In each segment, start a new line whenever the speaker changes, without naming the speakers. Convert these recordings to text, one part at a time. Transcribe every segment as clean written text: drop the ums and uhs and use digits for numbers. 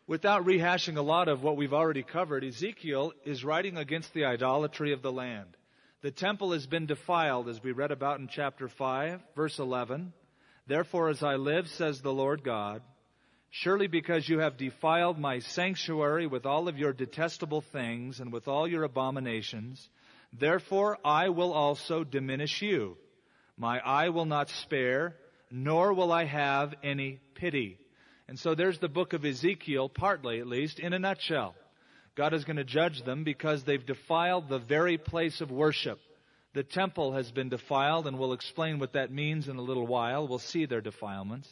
Without rehashing a lot of what we've already covered, Ezekiel is writing against the idolatry of the land. The temple has been defiled, as we read about in chapter 5, verse 11. Therefore, as I live, says the Lord God, surely because you have defiled my sanctuary with all of your detestable things and with all your abominations, therefore I will also diminish you. My eye will not spare, nor will I have any pity. And so there's the book of Ezekiel, partly at least, in a nutshell. God is going to judge them because they've defiled the very place of worship. The temple has been defiled, and we'll explain what that means in a little while. We'll see their defilements.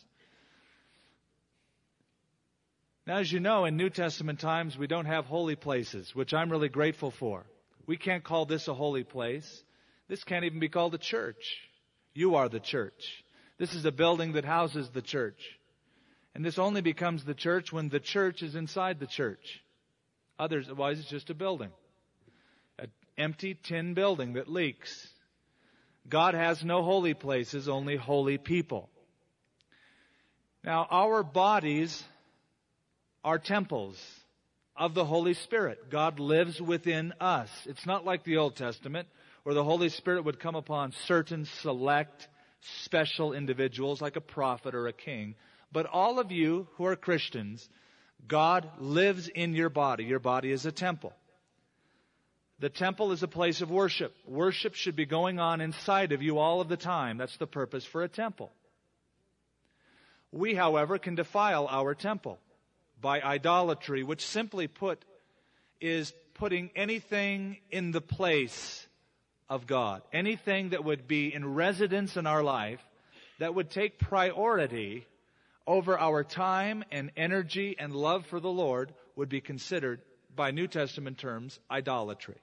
Now, as you know, in New Testament times, we don't have holy places, which I'm really grateful for. We can't call this a holy place. This can't even be called a church. You are the church. This is a building that houses the church. And this only becomes the church when the church is inside the church. Otherwise, it's just a building. An empty tin building that leaks. God has no holy places, only holy people. Now, our bodies are temples of the Holy Spirit. God lives within us. It's not like the Old Testament, where the Holy Spirit would come upon certain select, special individuals like a prophet or a king. But all of you who are Christians, God lives in your body. Your body is a temple. The temple is a place of worship. Worship should be going on inside of you all of the time. That's the purpose for a temple. We, however, can defile our temple by idolatry, which simply put is putting anything in the place of God. Anything that would be in residence in our life that would take priority over our time and energy and love for the Lord would be considered, by New Testament terms, idolatry.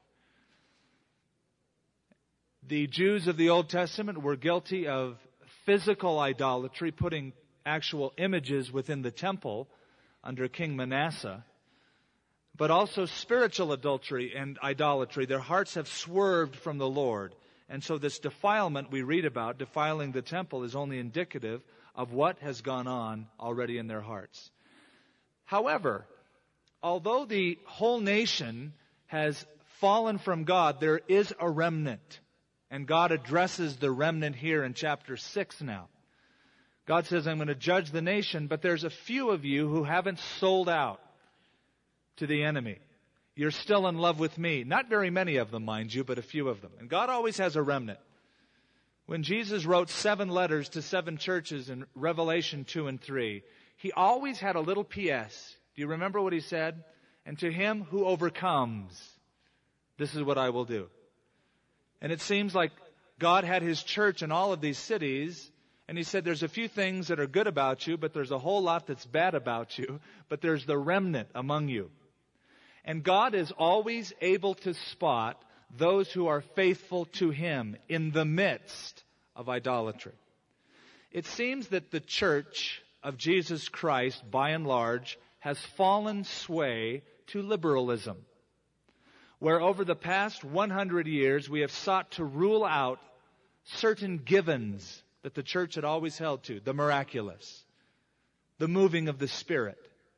The Jews of the Old Testament were guilty of physical idolatry, putting actual images within the temple under King Manasseh, but also spiritual adultery and idolatry. Their hearts have swerved from the Lord. And so this defilement we read about, defiling the temple, is only indicative of what has gone on already in their hearts. However, although the whole nation has fallen from God, there is a remnant. And God addresses the remnant here in chapter 6 now. God says, I'm going to judge the nation, but there's a few of you who haven't sold out to the enemy. You're still in love with me. Not very many of them, mind you, but a few of them. And God always has a remnant. When Jesus wrote 7 letters to 7 churches in Revelation 2 and 3, he always had a little P.S. Do you remember what he said? And to him who overcomes, this is what I will do. And it seems like God had his church in all of these cities, and he said there's a few things that are good about you, but there's a whole lot that's bad about you, but there's the remnant among you. And God is always able to spot those who are faithful to him in the midst of idolatry. It seems that the church of Jesus Christ, by and large, has fallen sway to liberalism, where over the past 100 years we have sought to rule out certain givens that the church had always held to, the miraculous, the moving of the Spirit.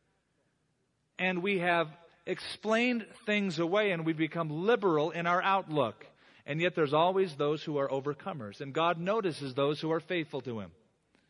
And we have explained things away, and we've become liberal in our outlook. And yet there's always those who are overcomers. And God notices those who are faithful to him.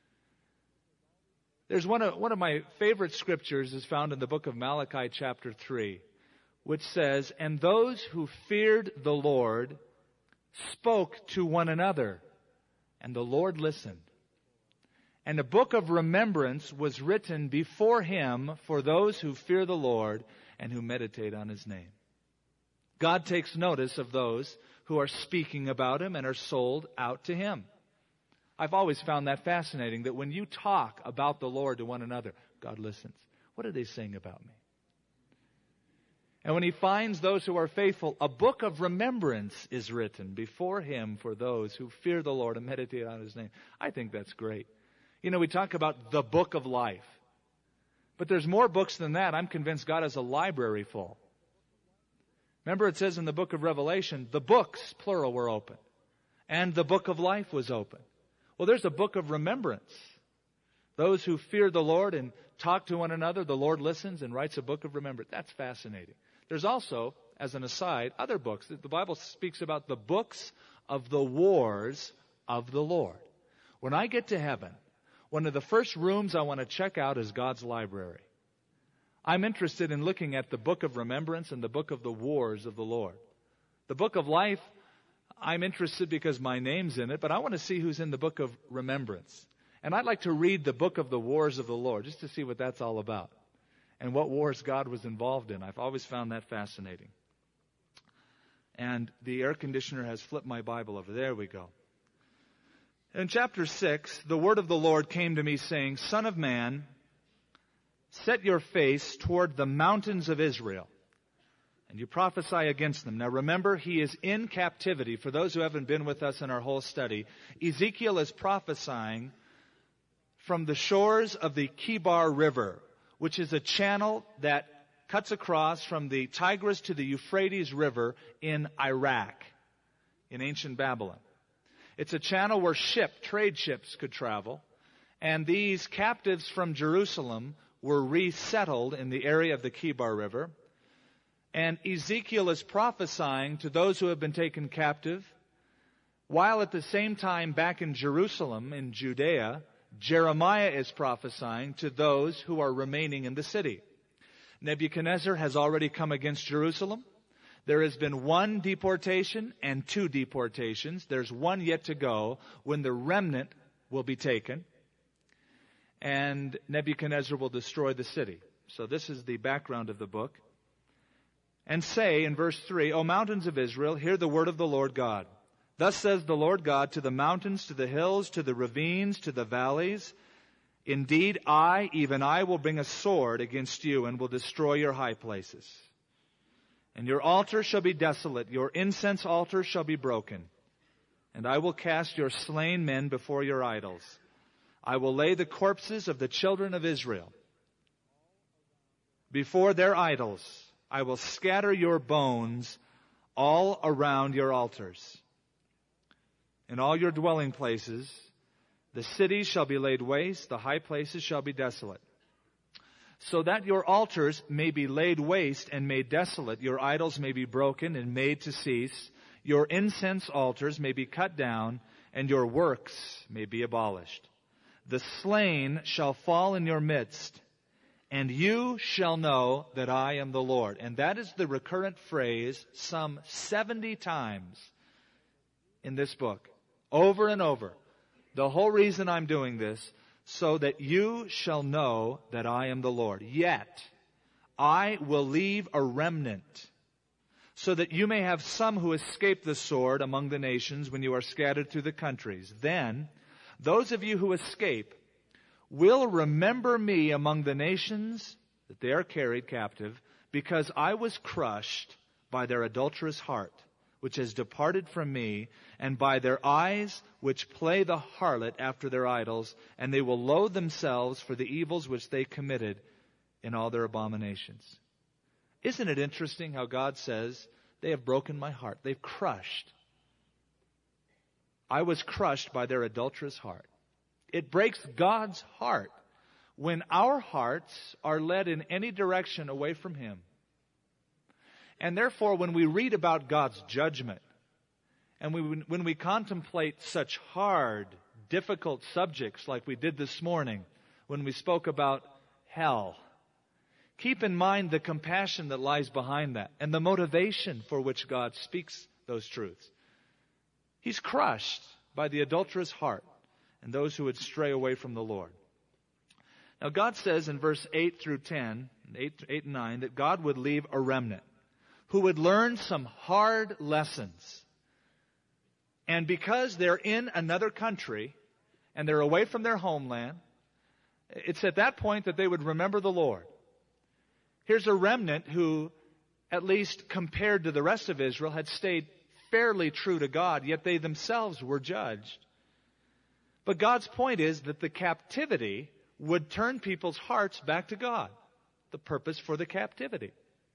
There's one of my favorite scriptures is found in the book of Malachi chapter 3, which says, and those who feared the Lord spoke to one another, and the Lord listened. And a book of remembrance was written before him for those who fear the Lord and who meditate on his name. God takes notice of those who are speaking about him and are sold out to him. I've always found that fascinating, that when you talk about the Lord to one another, God listens. What are they saying about me? And when he finds those who are faithful, a book of remembrance is written before him for those who fear the Lord and meditate on his name. I think that's great. You know, we talk about the book of life. But there's more books than that. I'm convinced God has a library full. Remember, it says in the book of Revelation, the books, plural, were open. And the book of life was open. Well, there's a book of remembrance. Those who fear the Lord and talk to one another, the Lord listens and writes a book of remembrance. That's fascinating. There's also, as an aside, other books. The Bible speaks about the books of the wars of the Lord. When I get to heaven, one of the first rooms I want to check out is God's library. I'm interested in looking at the book of remembrance and the book of the wars of the Lord. The book of life, I'm interested because my name's in it, but I want to see who's in the book of remembrance. And I'd like to read the book of the wars of the Lord just to see what that's all about and what wars God was involved in. I've always found that fascinating. And the air conditioner has flipped my Bible over. There we go. In chapter 6, the word of the Lord came to me saying, Son of man, set your face toward the mountains of Israel, and you prophesy against them. Now remember, he is in captivity. For those who haven't been with us in our whole study, Ezekiel is prophesying from the shores of the Kibar River, which is a channel that cuts across from the Tigris to the Euphrates River in Iraq, in ancient Babylon. It's a channel where trade ships could travel, and these captives from Jerusalem were resettled in the area of the Kibar River. And Ezekiel is prophesying to those who have been taken captive, while at the same time back in Jerusalem, in Judea, Jeremiah is prophesying to those who are remaining in the city. Nebuchadnezzar has already come against Jerusalem. There has been one deportation and two deportations. There's one yet to go when the remnant will be taken. And Nebuchadnezzar will destroy the city. So this is the background of the book. And say in verse 3, O mountains of Israel, hear the word of the Lord God. Thus says the Lord God to the mountains, to the hills, to the ravines, to the valleys. Indeed, even I, will bring a sword against you and will destroy your high places. And your altar shall be desolate, your incense altar shall be broken. And I will cast your slain men before your idols. I will lay the corpses of the children of Israel before their idols. I will scatter your bones all around your altars. In all your dwelling places, the cities shall be laid waste, the high places shall be desolate. So that your altars may be laid waste and made desolate, your idols may be broken and made to cease, your incense altars may be cut down, and your works may be abolished. The slain shall fall in your midst, and you shall know that I am the Lord. And that is the recurrent phrase some 70 times in this book, over and over. The whole reason I'm doing this, so that you shall know that I am the Lord. Yet I will leave a remnant, so that you may have some who escape the sword among the nations when you are scattered through the countries. Then those of you who escape will remember me among the nations that they are carried captive, because I was crushed by their adulterous heart, which has departed from me, and by their eyes which play the harlot after their idols, and they will loathe themselves for the evils which they committed in all their abominations. Isn't it interesting how God says, they have broken my heart. They've crushed. I was crushed by their adulterous heart. It breaks God's heart when our hearts are led in any direction away from Him. And therefore, when we read about God's judgment, and when we contemplate such hard, difficult subjects like we did this morning when we spoke about hell, keep in mind the compassion that lies behind that and the motivation for which God speaks those truths. He's crushed by the adulterous heart and those who would stray away from the Lord. Now God says in verse 8 through 10, 8 and 9, that God would leave a remnant who would learn some hard lessons. And because they're in another country and they're away from their homeland, it's at that point that they would remember the Lord. Here's a remnant who, at least compared to the rest of Israel, had stayed fairly true to God, yet they themselves were judged. But God's point is that the captivity would turn people's hearts back to God, the purpose for the captivity.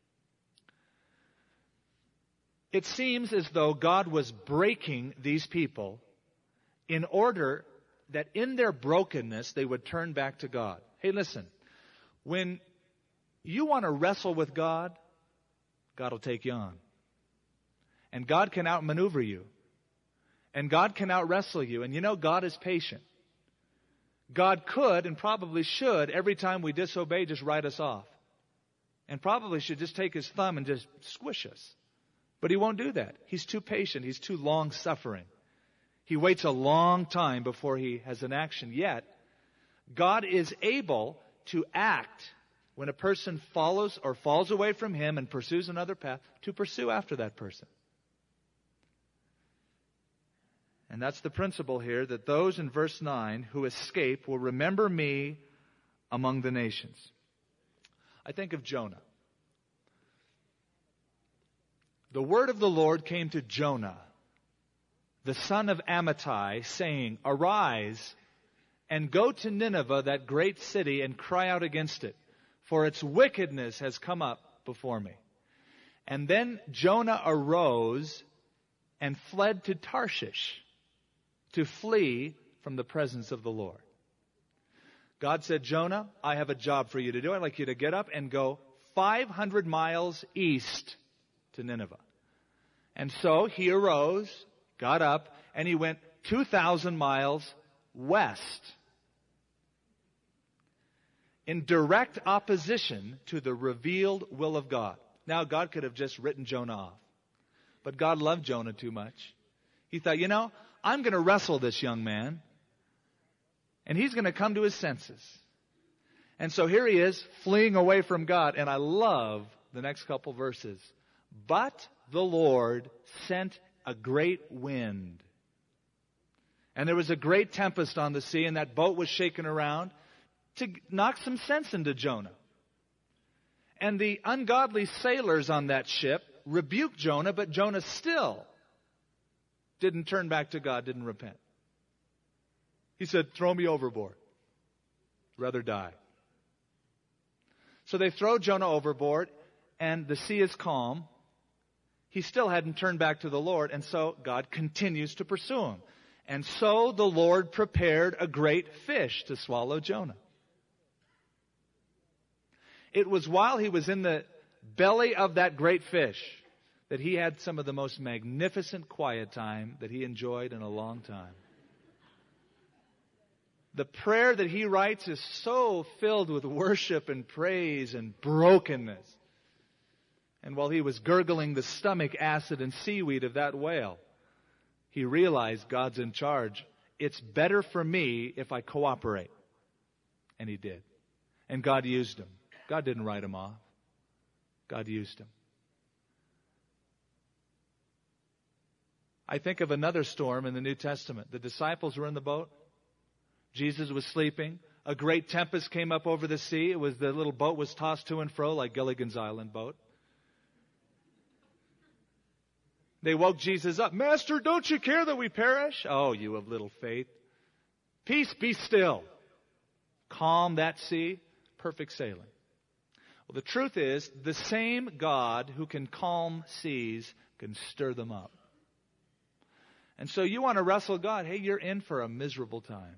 It seems as though God was breaking these people in order that in their brokenness they would turn back to God. Hey, listen, when you want to wrestle with God, God will take you on. And God can outmaneuver you. And God can out-wrestle you. And you know, God is patient. God could and probably should, every time we disobey, just write us off. And probably should just take His thumb and just squish us. But He won't do that. He's too patient. He's too long-suffering. He waits a long time before He has an action. Yet, God is able to act when a person follows or falls away from Him and pursues another path, to pursue after that person. And that's the principle here, that those in verse 9 who escape will remember me among the nations. I think of Jonah. The word of the Lord came to Jonah, the son of Amittai, saying, "Arise and go to Nineveh, that great city, and cry out against it, for its wickedness has come up before me." And then Jonah arose and fled to Tarshish to flee from the presence of the Lord. God said, "Jonah, I have a job for you to do. I'd like you to get up and go 500 miles east to Nineveh." And so he arose, got up, and he went 2,000 miles west, in direct opposition to the revealed will of God. Now, God could have just written Jonah off. But God loved Jonah too much. He thought, you know, I'm going to wrestle this young man, and he's going to come to his senses. And so here he is, fleeing away from God. And I love the next couple verses. But the Lord sent a great wind. And there was a great tempest on the sea, and that boat was shaken around to knock some sense into Jonah. And the ungodly sailors on that ship rebuked Jonah, but Jonah still didn't turn back to God, didn't repent. He said, "Throw me overboard. Rather die." So they throw Jonah overboard, and the sea is calm. He still hadn't turned back to the Lord, and so God continues to pursue him. And so the Lord prepared a great fish to swallow Jonah. It was while he was in the belly of that great fish that he had some of the most magnificent quiet time that he enjoyed in a long time. The prayer that he writes is so filled with worship and praise and brokenness. And while he was gurgling the stomach acid and seaweed of that whale, he realized God's in charge. It's better for me if I cooperate. And he did. And God used him. God didn't write him off. God used him. I think of another storm in the New Testament. The disciples were in the boat. Jesus was sleeping. A great tempest came up over the sea. It was the little boat was tossed to and fro like Gilligan's Island boat. They woke Jesus up. "Master, don't you care that we perish?" "Oh, you of little faith. Peace, be still." Calm that sea. Perfect sailing. Well, the truth is, the same God who can calm seas can stir them up. And so you want to wrestle God, hey, you're in for a miserable time.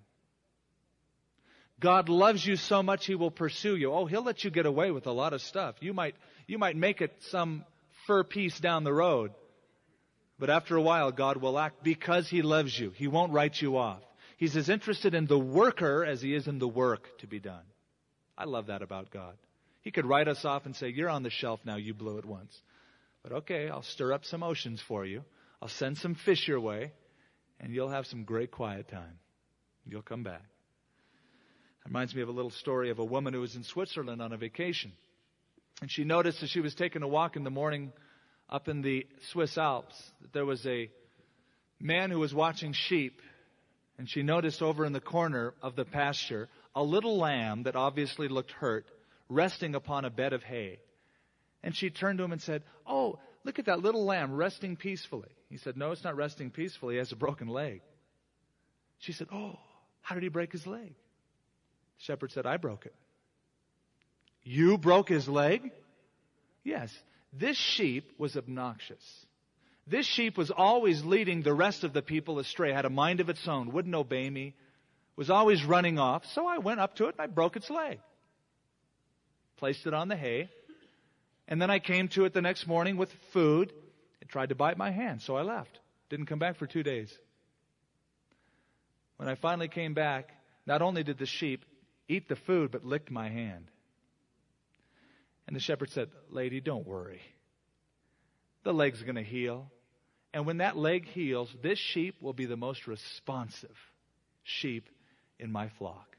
God loves you so much He will pursue you. Oh, He'll let you get away with a lot of stuff. You might make it some fur piece down the road. But after a while, God will act because He loves you. He won't write you off. He's as interested in the worker as He is in the work to be done. I love that about God. He could write us off and say, "You're on the shelf now, you blew it once." But okay, I'll stir up some oceans for you. I'll send some fish your way, and you'll have some great quiet time. You'll come back. It reminds me of a little story of a woman who was in Switzerland on a vacation. And she noticed as she was taking a walk in the morning up in the Swiss Alps that there was a man who was watching sheep. And she noticed over in the corner of the pasture a little lamb that obviously looked hurt, resting upon a bed of hay. And she turned to him and said, "Oh, look at that little lamb resting peacefully." He said, "No, it's not resting peacefully. He has a broken leg." She said, "Oh, how did he break his leg?" The shepherd said, "I broke it." "You broke his leg?" "Yes. This sheep was obnoxious. This sheep was always leading the rest of the people astray, had a mind of its own, wouldn't obey me. was always running off, so I went up to it and I broke its leg. Placed it on the hay. And then I came to it the next morning with food. It tried to bite my hand, so I left. Didn't come back for 2 days. When I finally came back, not only did the sheep eat the food, but licked my hand. And the shepherd said, "Lady, don't worry. The leg's going to heal. And when that leg heals, this sheep will be the most responsive sheep in my flock.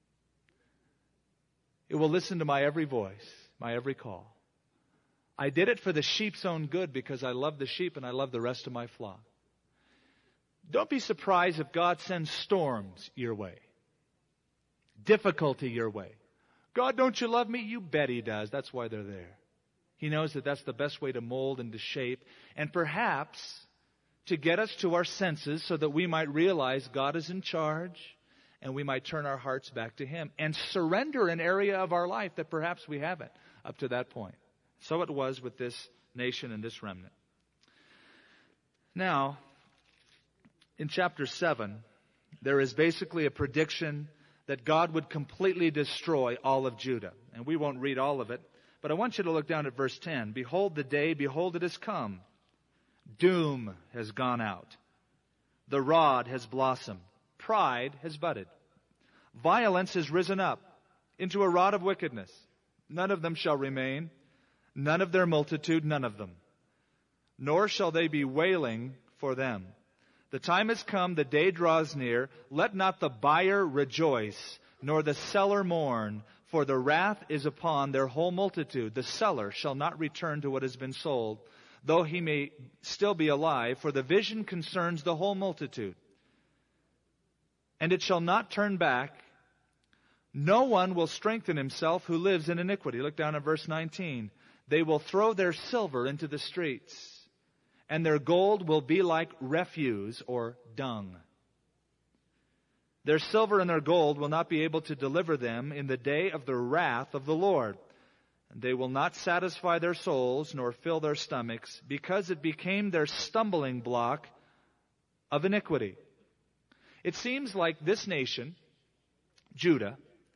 It will listen to my every voice, my every call. I did it for the sheep's own good because I love the sheep and I love the rest of my flock." Don't be surprised if God sends storms your way, difficulty your way. "God, don't you love me?" You bet He does. That's why they're there. He knows that that's the best way to mold and to shape, and perhaps to get us to our senses so that we might realize God is in charge and we might turn our hearts back to Him and surrender an area of our life that perhaps we haven't up to that point. So it was with this nation and this remnant. Now, in chapter 7, there is basically a prediction that God would completely destroy all of Judah. And we won't read all of it, but I want you to look down at verse 10. "Behold the day, behold it has come. Doom has gone out. The rod has blossomed. Pride has budded. Violence has risen up into a rod of wickedness. None of them shall remain. None of their multitude, none of them. Nor shall they be wailing for them. The time has come, the day draws near. Let not the buyer rejoice, nor the seller mourn, for the wrath is upon their whole multitude. The seller shall not return to what has been sold, though he may still be alive, for the vision concerns the whole multitude. And it shall not turn back. No one will strengthen himself who lives in iniquity." Look down at verse 19. "They will throw their silver into the streets, and their gold will be like refuse," or dung. "Their silver and their gold will not be able to deliver them in the day of the wrath of the Lord. And they will not satisfy their souls, nor fill their stomachs, because it became their stumbling block of iniquity." It seems like this nation, Judah,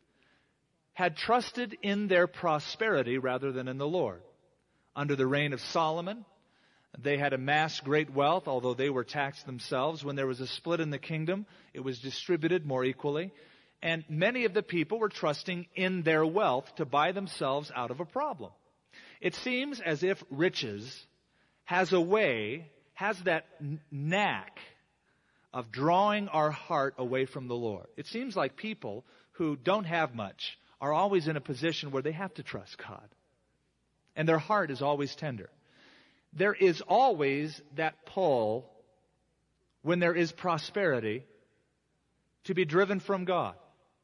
had trusted in their prosperity rather than in the Lord. Under the reign of Solomon, they had amassed great wealth, although they were taxed themselves. When there was a split in the kingdom, it was distributed more equally. And many of the people were trusting in their wealth to buy themselves out of a problem. It seems as if riches has that knack of drawing our heart away from the Lord. It seems like people who don't have much are always in a position where they have to trust God. And their heart is always tender. There is always that pull, when there is prosperity, to be driven from God.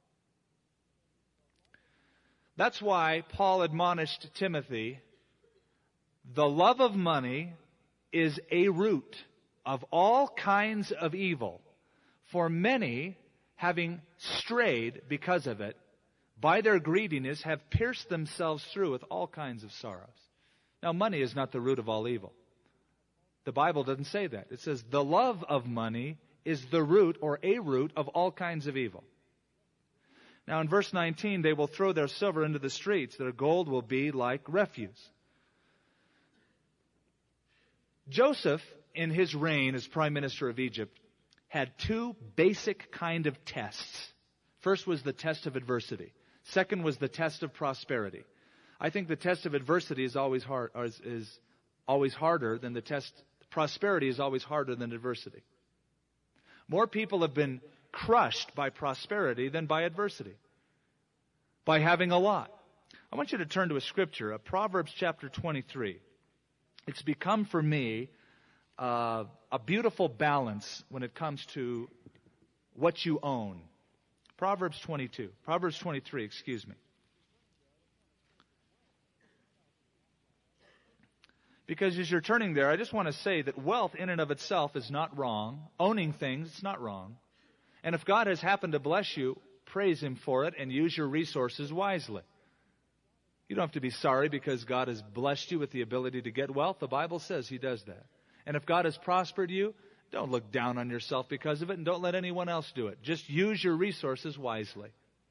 That's why Paul admonished Timothy, "The love of money is a root of all kinds of evil, for many, having strayed because of it, by their greediness have pierced themselves through with all kinds of sorrows." Now, money is not the root of all evil. The Bible doesn't say that. It says the love of money is the root or a root of all kinds of evil. Now, in verse 19, "They will throw their silver into the streets. Their gold will be like refuse." Joseph, in his reign as prime minister of Egypt, had two basic kind of tests. First was the test of adversity. Second was the test of prosperity. I think the test of adversity is always harder than the test. Prosperity is always harder than adversity. More people have been crushed by prosperity than by adversity, by having a lot. I want you to turn to a scripture, Proverbs chapter 23. It's become for me a beautiful balance when it comes to what you own. Proverbs 23, excuse me. Because as you're turning there, I just want to say that wealth in and of itself is not wrong. Owning things, it's not wrong. And if God has happened to bless you, praise Him for it and use your resources wisely. You don't have to be sorry because God has blessed you with the ability to get wealth. The Bible says He does that. And if God has prospered you, Don't look down on yourself because of it, and don't let anyone else do it. Just use your resources wisely.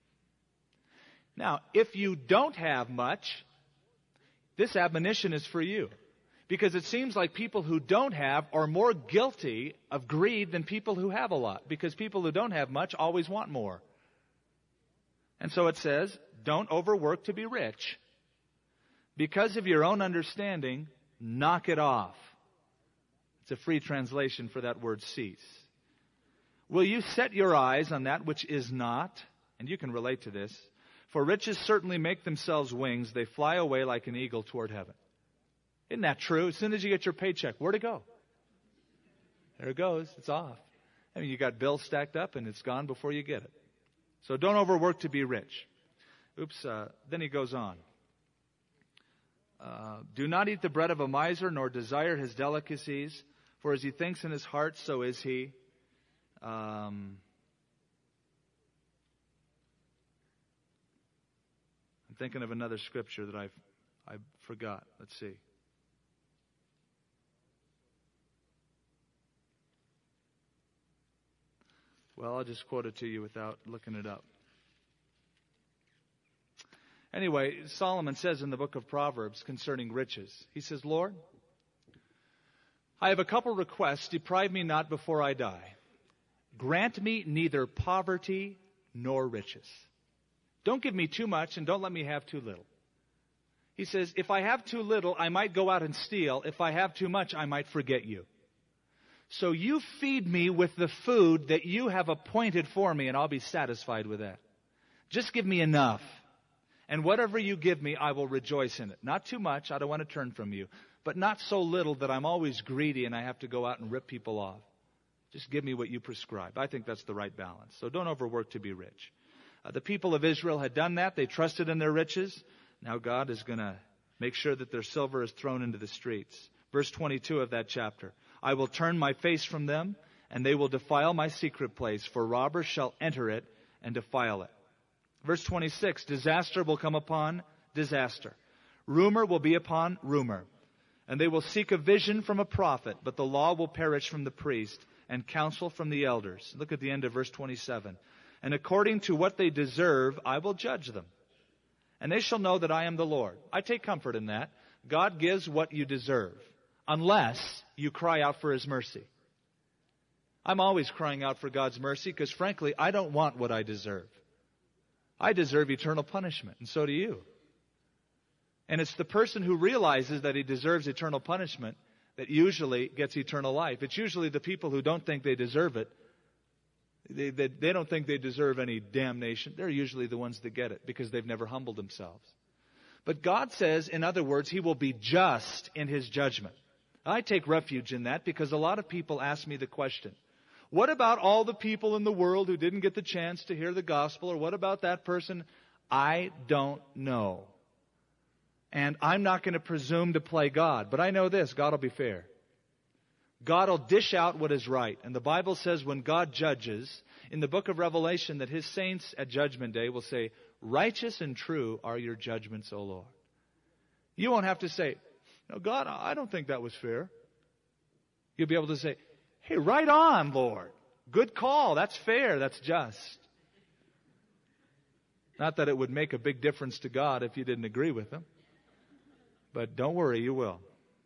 Now, if you don't have much, this admonition is for you. Because it seems like people who don't have are more guilty of greed than people who have a lot. Because people who don't have much always want more. And so it says, don't overwork to be rich. Because of your own understanding, knock it off. It's a free translation for that word cease. Will you set your eyes on that which is not? And you can relate to this. For riches certainly make themselves wings. They fly away like an eagle toward heaven. Isn't that true? As soon as you get your paycheck, where'd it go? There it goes. It's off. I mean, you got bills stacked up and it's gone before you get it. So don't overwork to be rich. Then he goes on. Do not eat the bread of a miser, nor desire his delicacies. For as he thinks in his heart, so is he. I'm thinking of another scripture that I forgot. Let's see. Well, I'll just quote it to you without looking it up. Anyway, Solomon says in the book of Proverbs concerning riches, he says, Lord, I have a couple requests. Deprive me not before I die. Grant me neither poverty nor riches. Don't give me too much and don't let me have too little. He says, if I have too little, I might go out and steal. If I have too much, I might forget you. So you feed me with the food that you have appointed for me, and I'll be satisfied with that. Just give me enough. And whatever you give me, I will rejoice in it. Not too much, I don't want to turn from you. But not so little that I'm always greedy and I have to go out and rip people off. Just give me what you prescribe. I think that's the right balance. So don't overwork to be rich. The people of Israel had done that. They trusted in their riches. Now God is going to make sure that their silver is thrown into the streets. Verse 22 of that chapter. I will turn my face from them, and they will defile my secret place, for robbers shall enter it and defile it. Verse 26, disaster will come upon disaster. Rumor will be upon rumor. And they will seek a vision from a prophet, but the law will perish from the priest, and counsel from the elders. Look at the end of verse 27. And according to what they deserve, I will judge them. And they shall know that I am the Lord. I take comfort in that. God gives what you deserve, unless you cry out for His mercy. I'm always crying out for God's mercy because, frankly, I don't want what I deserve. I deserve eternal punishment, and so do you. And it's the person who realizes that he deserves eternal punishment that usually gets eternal life. It's usually the people who don't think they deserve it. They don't think they deserve any damnation. They're usually the ones that get it because they've never humbled themselves. But God says, in other words, He will be just in His judgment. I take refuge in that because a lot of people ask me the question, what about all the people in the world who didn't get the chance to hear the gospel? Or what about that person? I don't know. And I'm not going to presume to play God. But I know this, God will be fair. God will dish out what is right. And the Bible says when God judges, in the book of Revelation, that His saints at Judgment Day will say, righteous and true are your judgments, O Lord. You won't have to say, no, God, I don't think that was fair. You'll be able to say, hey, right on, Lord. Good call. That's fair. That's just. Not that it would make a big difference to God if you didn't agree with Him. But don't worry, you will.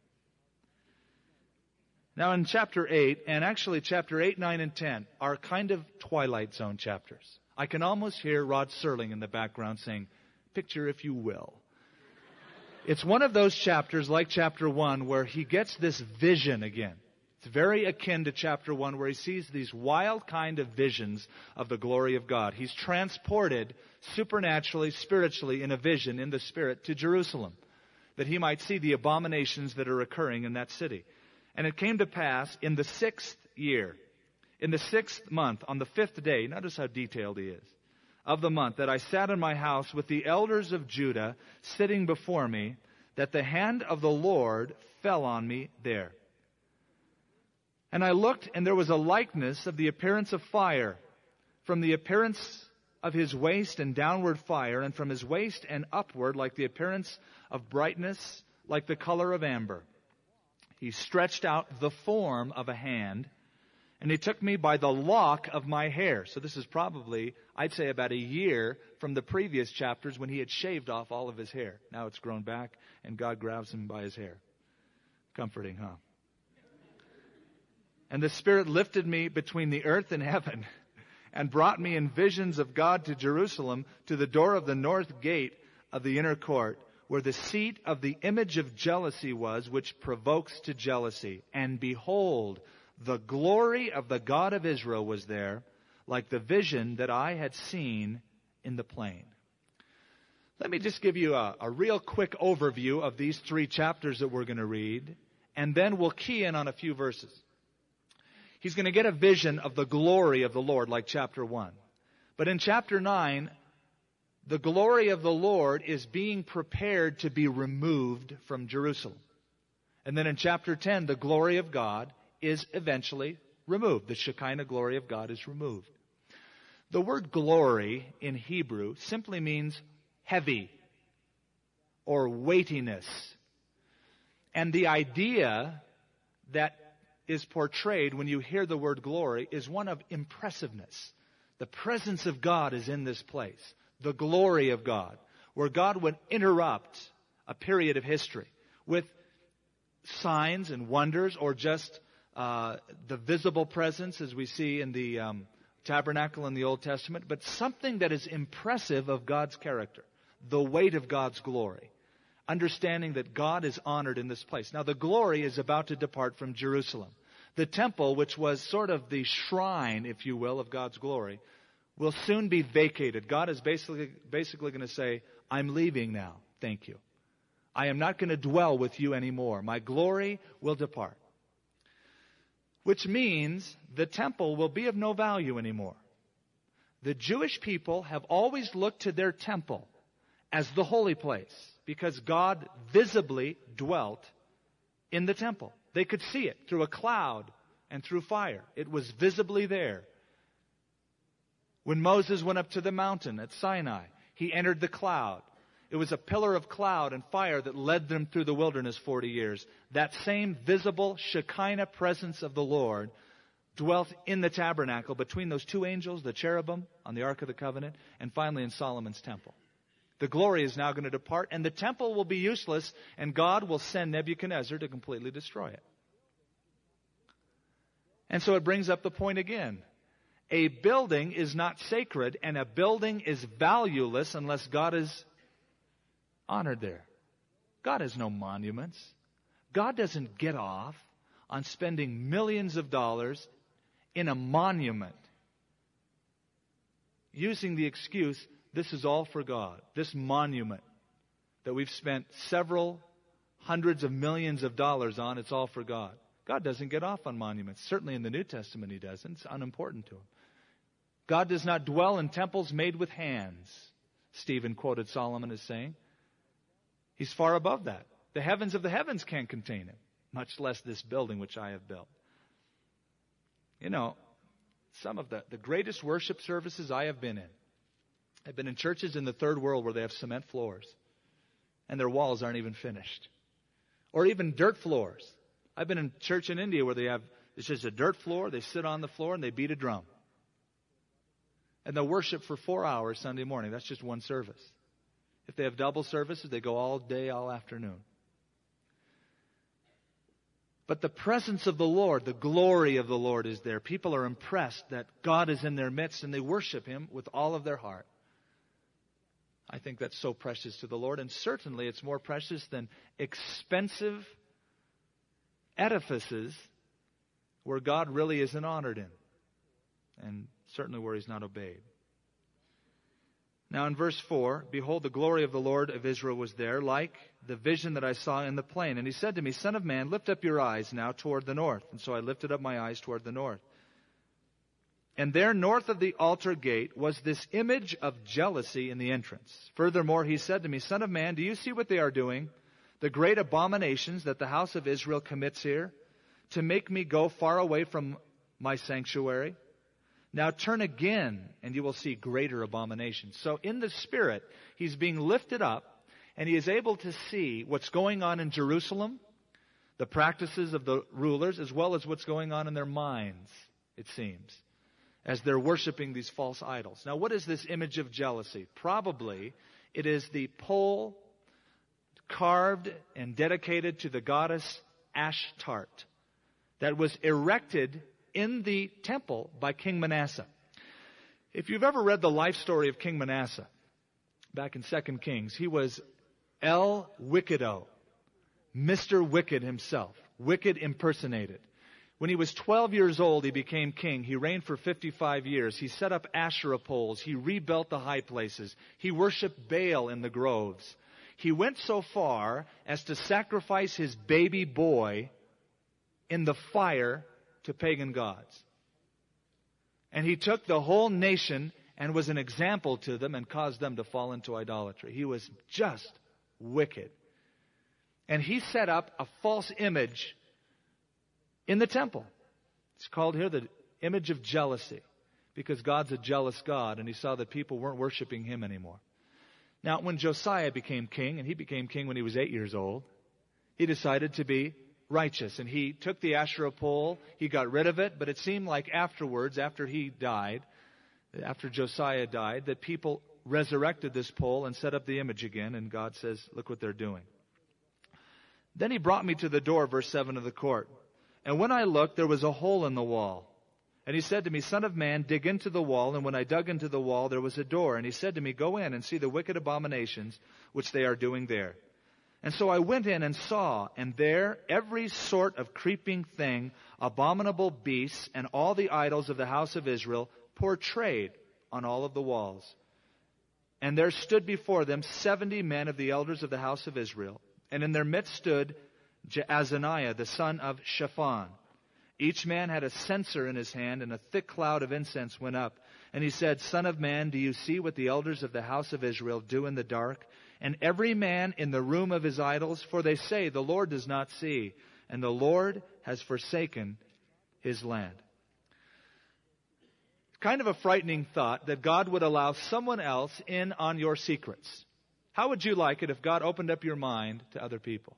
Now in chapter 8, and actually chapter 8, 9, and 10 are kind of Twilight Zone chapters. I can almost hear Rod Serling in the background saying, picture if you will. It's one of those chapters like chapter 1 where he gets this vision again. It's very akin to chapter 1 where he sees these wild kind of visions of the glory of God. He's transported supernaturally, spiritually in a vision in the Spirit to Jerusalem, that he might see the abominations that are occurring in that city. And it came to pass in the 6th year, in the 6th month, on the 5th day, notice how detailed he is, of the month, that I sat in my house with the elders of Judah sitting before me, that the hand of the Lord fell on me there. And I looked, and there was a likeness of the appearance of fire, from the appearance of His waist and downward fire, and from His waist and upward like the appearance of brightness, like the color of amber. He stretched out the form of a hand, And he took me by the lock of my hair. So this is probably, I'd say, about a year from the previous chapters when he had shaved off all of his hair. Now it's grown back, and God grabs him by his hair. Comforting, huh? And the Spirit lifted me between the earth and heaven and brought me in visions of God to Jerusalem, to the door of the north gate of the inner court, where the seat of the image of jealousy was, which provokes to jealousy. And behold, the glory of the God of Israel was there, like the vision that I had seen in the plain. Let me just give you a real quick overview of these 3 chapters that we're going to read, and then we'll key in on a few verses. He's going to get a vision of the glory of the Lord, like chapter 1. But in chapter 9, the glory of the Lord is being prepared to be removed from Jerusalem. And then in chapter 10, the glory of God is eventually removed. The Shekinah glory of God is removed. The word glory in Hebrew simply means heavy or weightiness. And the idea that is portrayed when you hear the word glory is one of impressiveness. The presence of God is in this place. The glory of God, where God would interrupt a period of history with signs and wonders, or just the visible presence as we see in the tabernacle in the Old Testament, but something that is impressive of God's character, the weight of God's glory, understanding that God is honored in this place. Now, the glory is about to depart from Jerusalem. The temple, which was sort of the shrine, if you will, of God's glory, will soon be vacated. God is basically going to say, I'm leaving now. Thank you. I am not going to dwell with you anymore. My glory will depart. Which means the temple will be of no value anymore. The Jewish people have always looked to their temple as the holy place, because God visibly dwelt in the temple. They could see it through a cloud and through fire. It was visibly there. When Moses went up to the mountain at Sinai, he entered the cloud. It was a pillar of cloud and fire that led them through the wilderness 40 years. That same visible Shekinah presence of the Lord dwelt in the tabernacle between those 2 angels, the cherubim on the Ark of the Covenant, and finally in Solomon's temple. The glory is now going to depart, and the temple will be useless, and God will send Nebuchadnezzar to completely destroy it. And so it brings up the point again. A building is not sacred, and a building is valueless unless God is honored there. God has no monuments. God doesn't get off on spending millions of dollars in a monument, using the excuse, this is all for God. This monument that we've spent several hundreds of millions of dollars on, it's all for God. God doesn't get off on monuments. Certainly in the New Testament He doesn't. It's unimportant to Him. God does not dwell in temples made with hands, Stephen quoted Solomon as saying. He's far above that. The heavens of the heavens can't contain Him, much less this building which I have built. You know, some of the greatest worship services I have been in, I've been in churches in the third world where they have cement floors and their walls aren't even finished. Or even dirt floors. I've been in a church in India where it's just a dirt floor, they sit on the floor and they beat a drum. And they'll worship for 4 hours Sunday morning. That's just one service. If they have double services, they go all day, all afternoon. But the presence of the Lord, the glory of the Lord is there. People are impressed that God is in their midst and they worship Him with all of their heart. I think that's so precious to the Lord, and certainly it's more precious than expensive edifices where God really isn't honored in, and certainly where He's not obeyed. Now in verse 4, behold, the glory of the Lord of Israel was there, like the vision that I saw in the plain. And He said to me, Son of man, lift up your eyes now toward the north. And so I lifted up my eyes toward the north. And there, north of the altar gate, was this image of jealousy in the entrance. Furthermore, He said to me, Son of man, do you see what they are doing? The great abominations that the house of Israel commits here, to make me go far away from my sanctuary? Now turn again, and you will see greater abominations. So in the Spirit, he's being lifted up, and he is able to see what's going on in Jerusalem, the practices of the rulers, as well as what's going on in their minds. it seems, as they're worshiping these false idols. Now, what is this image of jealousy? Probably it is the pole carved and dedicated to the goddess Ashtart that was erected in the temple by King Manasseh. If you've ever read the life story of King Manasseh, back in 2 Kings, he was El Wickedo, Mr. Wicked himself, wicked impersonated. When he was 12 years old, he became king. He reigned for 55 years. He set up Asherah poles. He rebuilt the high places. He worshiped Baal in the groves. He went so far as to sacrifice his baby boy in the fire to pagan gods. And he took the whole nation and was an example to them and caused them to fall into idolatry. He was just wicked. And he set up a false image in the temple. It's called here the image of jealousy, because God's a jealous God, and he saw that people weren't worshiping him anymore. Now, when Josiah became king, and he became king when he was 8 years old, he decided to be righteous. And he took the Asherah pole, he got rid of it, but it seemed like afterwards, after he died, after Josiah died, that people resurrected this pole and set up the image again, and God says, look what they're doing. Then he brought me to the door, verse 7 of the court. And when I looked, there was a hole in the wall. And he said to me, Son of man, dig into the wall. And when I dug into the wall, there was a door. And he said to me, Go in and see the wicked abominations which they are doing there. And so I went in and saw, and there every sort of creeping thing, abominable beasts, and all the idols of the house of Israel portrayed on all of the walls. And there stood before them 70 men of the elders of the house of Israel. And in their midst stood Jaazaniah, the son of Shaphan. Each man had a censer in his hand, and a thick cloud of incense went up. And he said, Son of man, do you see what the elders of the house of Israel do in the dark? And every man in the room of his idols, for they say, the Lord does not see, and the Lord has forsaken his land. Kind of a frightening thought that God would allow someone else in on your secrets. How would you like it if God opened up your mind to other people?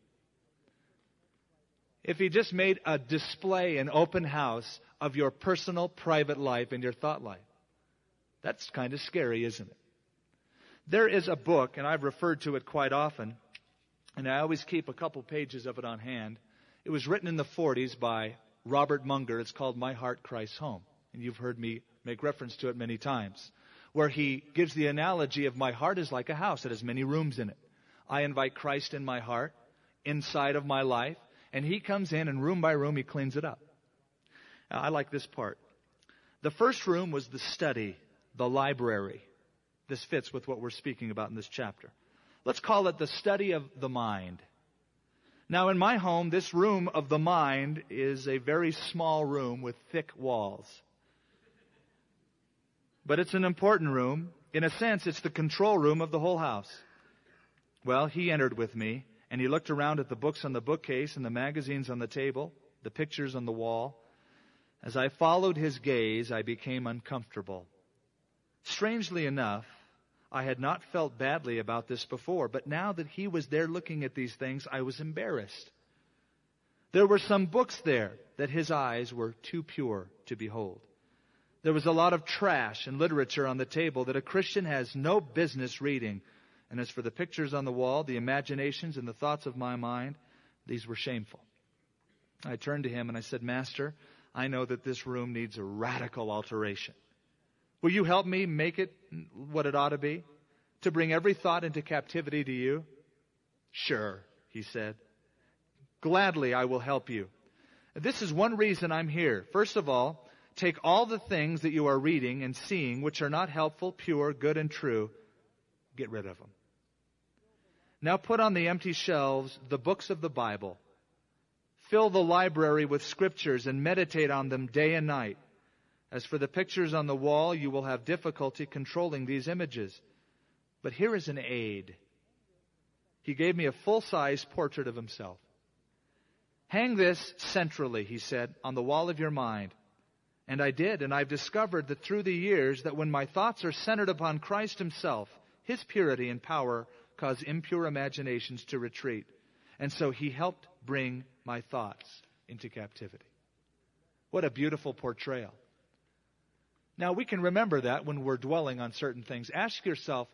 If he just made a display, an open house of your personal, private life and your thought life. That's kind of scary, isn't it? There is a book, and I've referred to it quite often, and I always keep a couple pages of it on hand. It was written in the 40s by Robert Munger. It's called My Heart Christ's Home. And you've heard me make reference to it many times, where he gives the analogy of my heart is like a house. It has many rooms in it. I invite Christ in my heart, inside of my life, and he comes in and room by room he cleans it up. Now, I like this part. The first room was the study, the library. This fits with what we're speaking about in this chapter. Let's call it the study of the mind. Now, in my home, this room of the mind is a very small room with thick walls. But it's an important room. In a sense, it's the control room of the whole house. Well, he entered with me, and he looked around at the books on the bookcase and the magazines on the table, the pictures on the wall. As I followed his gaze, I became uncomfortable. Strangely enough, I had not felt badly about this before, but now that he was there looking at these things, I was embarrassed. There were some books there that his eyes were too pure to behold. There was a lot of trash and literature on the table that a Christian has no business reading. And as for the pictures on the wall, the imaginations and the thoughts of my mind, these were shameful. I turned to him and I said, Master, I know that this room needs a radical alteration. Will you help me make it what it ought to be? To bring every thought into captivity to you? Sure, he said. Gladly I will help you. This is one reason I'm here. First of all, take all the things that you are reading and seeing which are not helpful, pure, good, and true. Get rid of them. Now put on the empty shelves the books of the Bible. Fill the library with scriptures and meditate on them day and night. As for the pictures on the wall, you will have difficulty controlling these images. But here is an aid. He gave me a full-size portrait of himself. Hang this centrally, he said, on the wall of your mind. And I did, and I've discovered that through the years that when my thoughts are centered upon Christ himself, his purity and power cause impure imaginations to retreat. And so he helped bring my thoughts into captivity. What a beautiful portrayal. Now, we can remember that when we're dwelling on certain things. Ask yourself,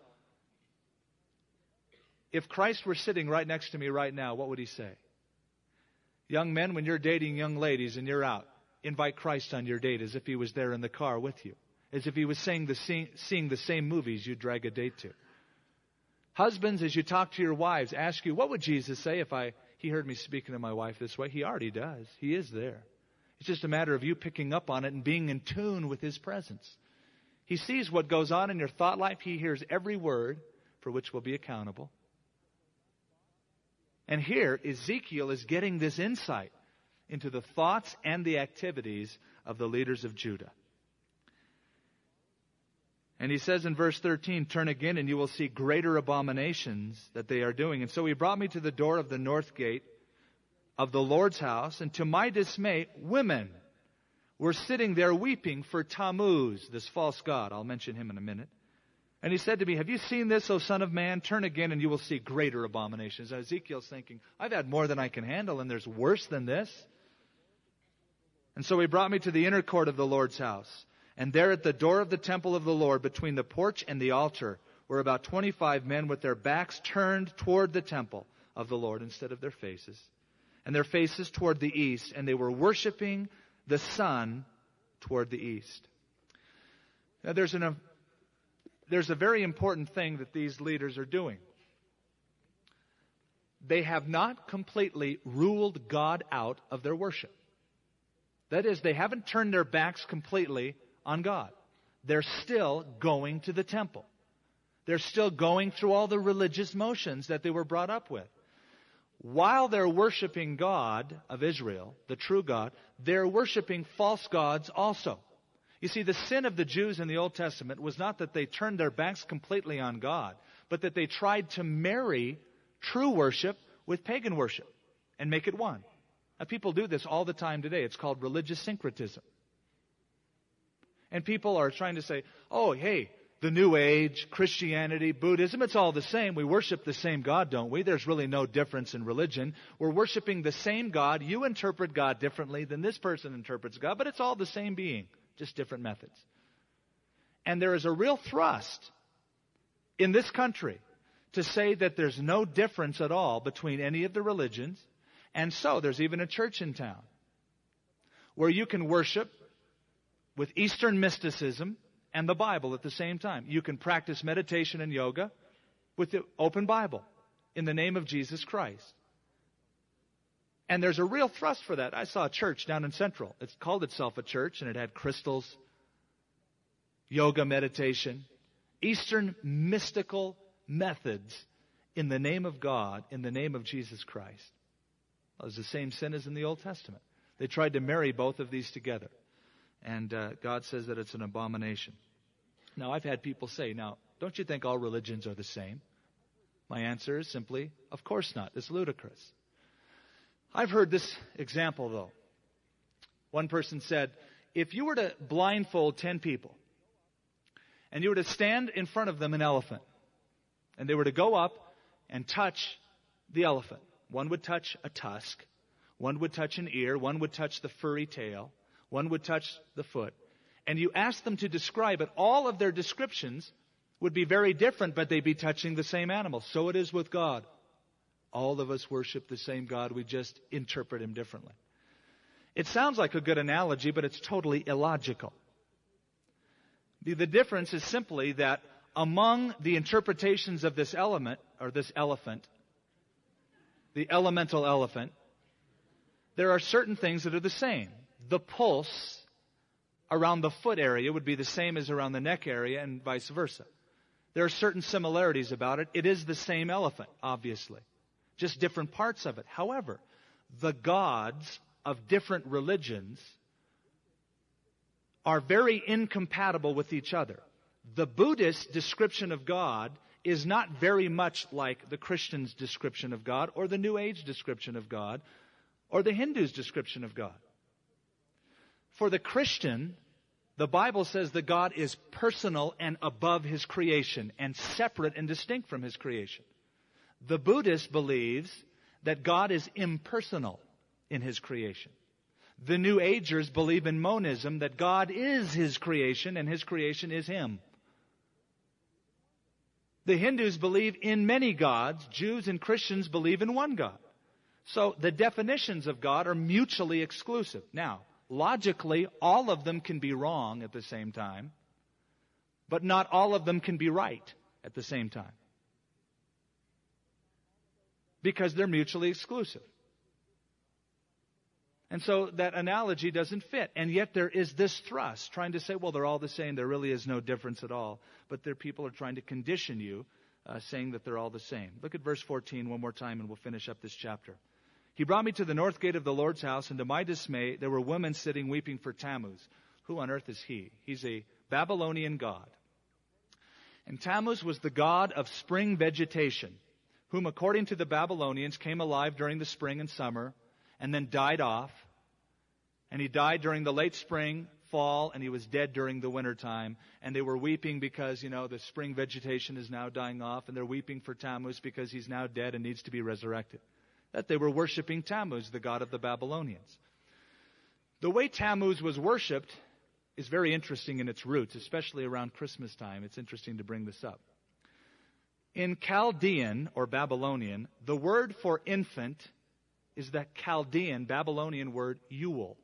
if Christ were sitting right next to me right now, what would he say? Young men, when you're dating young ladies and you're out, invite Christ on your date as if he was there in the car with you. As if he was seeing the same movies you drag a date to. Husbands, as you talk to your wives, ask you, what would Jesus say if he heard me speaking to my wife this way? He already does. He is there. It's just a matter of you picking up on it and being in tune with his presence. He sees what goes on in your thought life. He hears every word for which we'll be accountable. And here, Ezekiel is getting this insight into the thoughts and the activities of the leaders of Judah. And he says in verse 13, turn again and you will see greater abominations that they are doing. And so he brought me to the door of the north gate of the Lord's house. And to my dismay, women were sitting there weeping for Tammuz, this false god. I'll mention him in a minute. And he said to me, have you seen this, O son of man? Turn again and you will see greater abominations. And Ezekiel's thinking, I've had more than I can handle and there's worse than this. And so he brought me to the inner court of the Lord's house. And there at the door of the temple of the Lord, between the porch and the altar, were about 25 men with their backs turned toward the temple of the Lord instead of their faces. And their faces toward the east. And they were worshiping the sun toward the east. Now there's a very important thing that these leaders are doing. They have not completely ruled God out of their worship. That is, they haven't turned their backs completely on God. They're still going to the temple. They're still going through all the religious motions that they were brought up with. While they're worshiping God of Israel, the true God, they're worshiping false gods also. You see, the sin of the Jews in the Old Testament was not that they turned their backs completely on God, but that they tried to marry true worship with pagan worship and make it one. Now, people do this all the time today. It's called religious syncretism. And people are trying to say, oh, hey, the New Age, Christianity, Buddhism, it's all the same. We worship the same God, don't we? There's really no difference in religion. We're worshiping the same God. You interpret God differently than this person interprets God, but it's all the same being, just different methods. And there is a real thrust in this country to say that there's no difference at all between any of the religions. And so there's even a church in town where you can worship with Eastern mysticism and the Bible at the same time. You can practice meditation and yoga with the open Bible in the name of Jesus Christ. And there's a real thrust for that. I saw a church down in Central. It called itself a church, and it had crystals, yoga meditation, Eastern mystical methods in the name of God, in the name of Jesus Christ. It was the same sin as in the Old Testament. They tried to marry both of these together. And God says that it's an abomination. Now, I've had people say, now, don't you think all religions are the same? My answer is simply, of course not. It's ludicrous. I've heard this example, though. One person said, if you were to blindfold 10 people, and you were to stand in front of them an elephant, and they were to go up and touch the elephant. One would touch a tusk, one would touch an ear, one would touch the furry tail, one would touch the foot. And you ask them to describe it. All of their descriptions would be very different, but they'd be touching the same animal. So it is with God. All of us worship the same God. We just interpret him differently. It sounds like a good analogy, but it's totally illogical. The difference is simply that among the interpretations of this element, or this elephant, the elemental elephant, there are certain things that are the same. The pulse around the foot area would be the same as around the neck area and vice versa. There are certain similarities about it. It is the same elephant, obviously. Just different parts of it. However, the gods of different religions are very incompatible with each other. The Buddhist description of God is not very much like the Christian's description of God, or the New Age description of God, or the Hindu's description of God. For the Christian, the Bible says that God is personal and above his creation, and separate and distinct from his creation. The Buddhist believes that God is impersonal in his creation. The New Agers believe in monism, that God is His creation and His creation is Him. The Hindus believe in many gods. Jews and Christians believe in one God. So the definitions of God are mutually exclusive. Now, logically, all of them can be wrong at the same time, but not all of them can be right at the same time, because they're mutually exclusive. And so that analogy doesn't fit. And yet there is this thrust trying to say, well, they're all the same. There really is no difference at all. But there people are trying to condition you, saying that they're all the same. Look at verse 14 one more time and we'll finish up this chapter. He brought me to the north gate of the Lord's house, and to my dismay, there were women sitting weeping for Tammuz. Who on earth is he? He's a Babylonian god. And Tammuz was the god of spring vegetation, whom according to the Babylonians came alive during the spring and summer, and then died off. And he died during the late spring, fall, and he was dead during the wintertime. And they were weeping because, the spring vegetation is now dying off, and they're weeping for Tammuz because he's now dead and needs to be resurrected. That they were worshiping Tammuz, the god of the Babylonians. The way Tammuz was worshipped is very interesting in its roots, especially around Christmas time. It's interesting to bring this up. In Chaldean, or Babylonian, the word for infant is the Chaldean, Babylonian word Yule.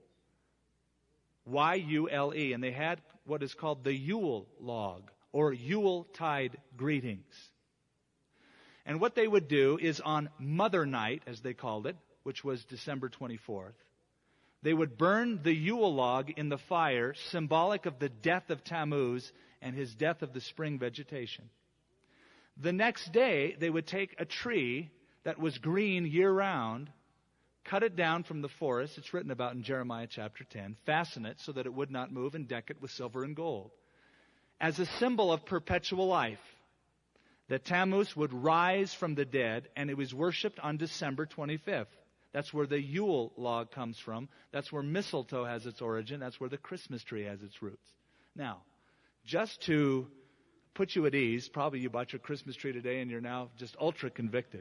Y-U-L-E. And they had what is called the Yule log, or Yuletide greetings. And what they would do is on Mother Night, as they called it, which was December 24th, they would burn the Yule log in the fire, symbolic of the death of Tammuz and his death of the spring vegetation. The next day, they would take a tree that was green year-round, cut it down from the forest, it's written about in Jeremiah chapter 10, fasten it so that it would not move, and deck it with silver and gold, as a symbol of perpetual life, that Tammuz would rise from the dead, and it was worshipped on December 25th. That's where the Yule log comes from. That's where mistletoe has its origin. That's where the Christmas tree has its roots. Now, just to put you at ease, probably you bought your Christmas tree today and you're now just ultra convicted.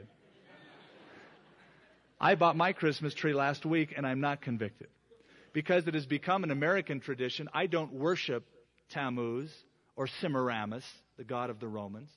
I bought my Christmas tree last week and I'm not convicted. Because it has become an American tradition, I don't worship Tammuz or Semiramis, the god of the Romans.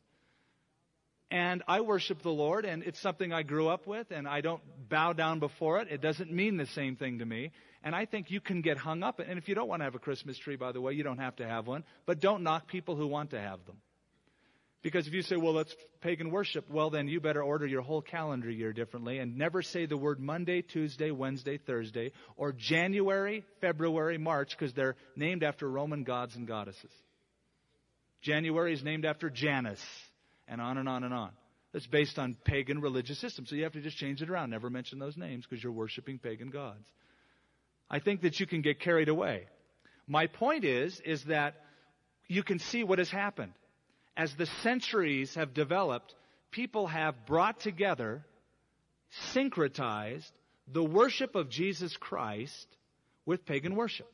And I worship the Lord, and it's something I grew up with, and I don't bow down before it. It doesn't mean the same thing to me. And I think you can get hung up. And if you don't want to have a Christmas tree, by the way, you don't have to have one. But don't knock people who want to have them. Because if you say, well, that's pagan worship, well, then you better order your whole calendar year differently and never say the word Monday, Tuesday, Wednesday, Thursday, or January, February, March, because they're named after Roman gods and goddesses. January is named after Janus, and on and on and on. That's based on pagan religious systems. So you have to just change it around. Never mention those names because you're worshiping pagan gods. I think that you can get carried away. My point is that you can see what has happened. As the centuries have developed, people have brought together, syncretized the worship of Jesus Christ with pagan worship.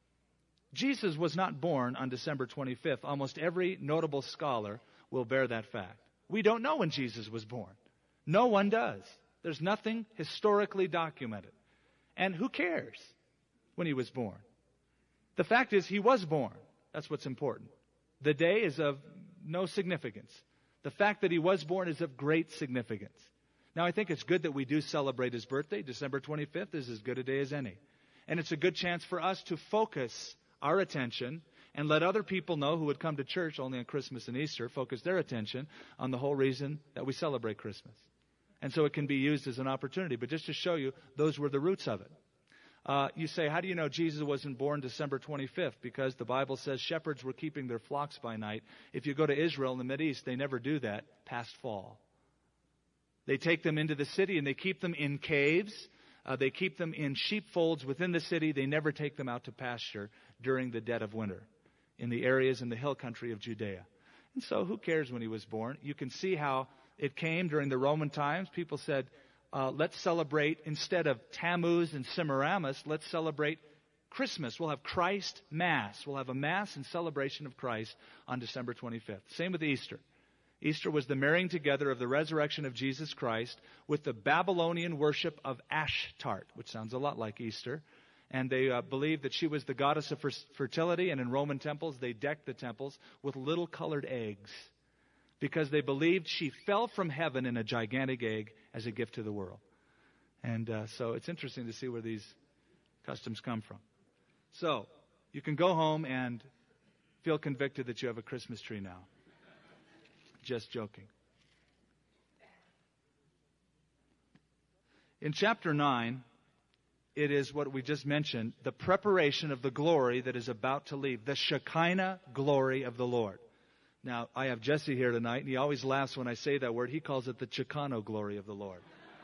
Jesus was not born on December 25th. Almost every notable scholar will bear that fact. We don't know when Jesus was born. No one does. There's nothing historically documented. And who cares when he was born? The fact is, he was born. That's what's important. The day is of no significance. The fact that he was born is of great significance. Now, I think it's good that we do celebrate his birthday. December 25th is as good a day as any. And it's a good chance for us to focus our attention and let other people know who would come to church only on Christmas and Easter, focus their attention on the whole reason that we celebrate Christmas. And so it can be used as an opportunity. But just to show you, those were the roots of it. You say, how do you know Jesus wasn't born December 25th? Because the Bible says shepherds were keeping their flocks by night. If you go to Israel in the Mideast, they never do that past fall. They take them into the city and they keep them in caves. They keep them in sheepfolds within the city. They never take them out to pasture during the dead of winter in the areas in the hill country of Judea. And so who cares when he was born? You can see how it came during the Roman times. People said, let's celebrate, instead of Tammuz and Semiramis, let's celebrate Christmas. We'll have Christ Mass. We'll have a Mass in celebration of Christ on December 25th. Same with Easter. Easter was the marrying together of the resurrection of Jesus Christ with the Babylonian worship of Ashtart, which sounds a lot like Easter. And they believed that she was the goddess of fertility. And in Roman temples, they decked the temples with little colored eggs because they believed she fell from heaven in a gigantic egg as a gift to the world. And so it's interesting to see where these customs come from. So you can go home and feel convicted that you have a Christmas tree now. Just joking. In chapter 9, it is what we just mentioned, the preparation of the glory that is about to leave, the Shekinah glory of the Lord. Now, I have Jesse here tonight, and he always laughs when I say that word. He calls it the Chicano glory of the Lord.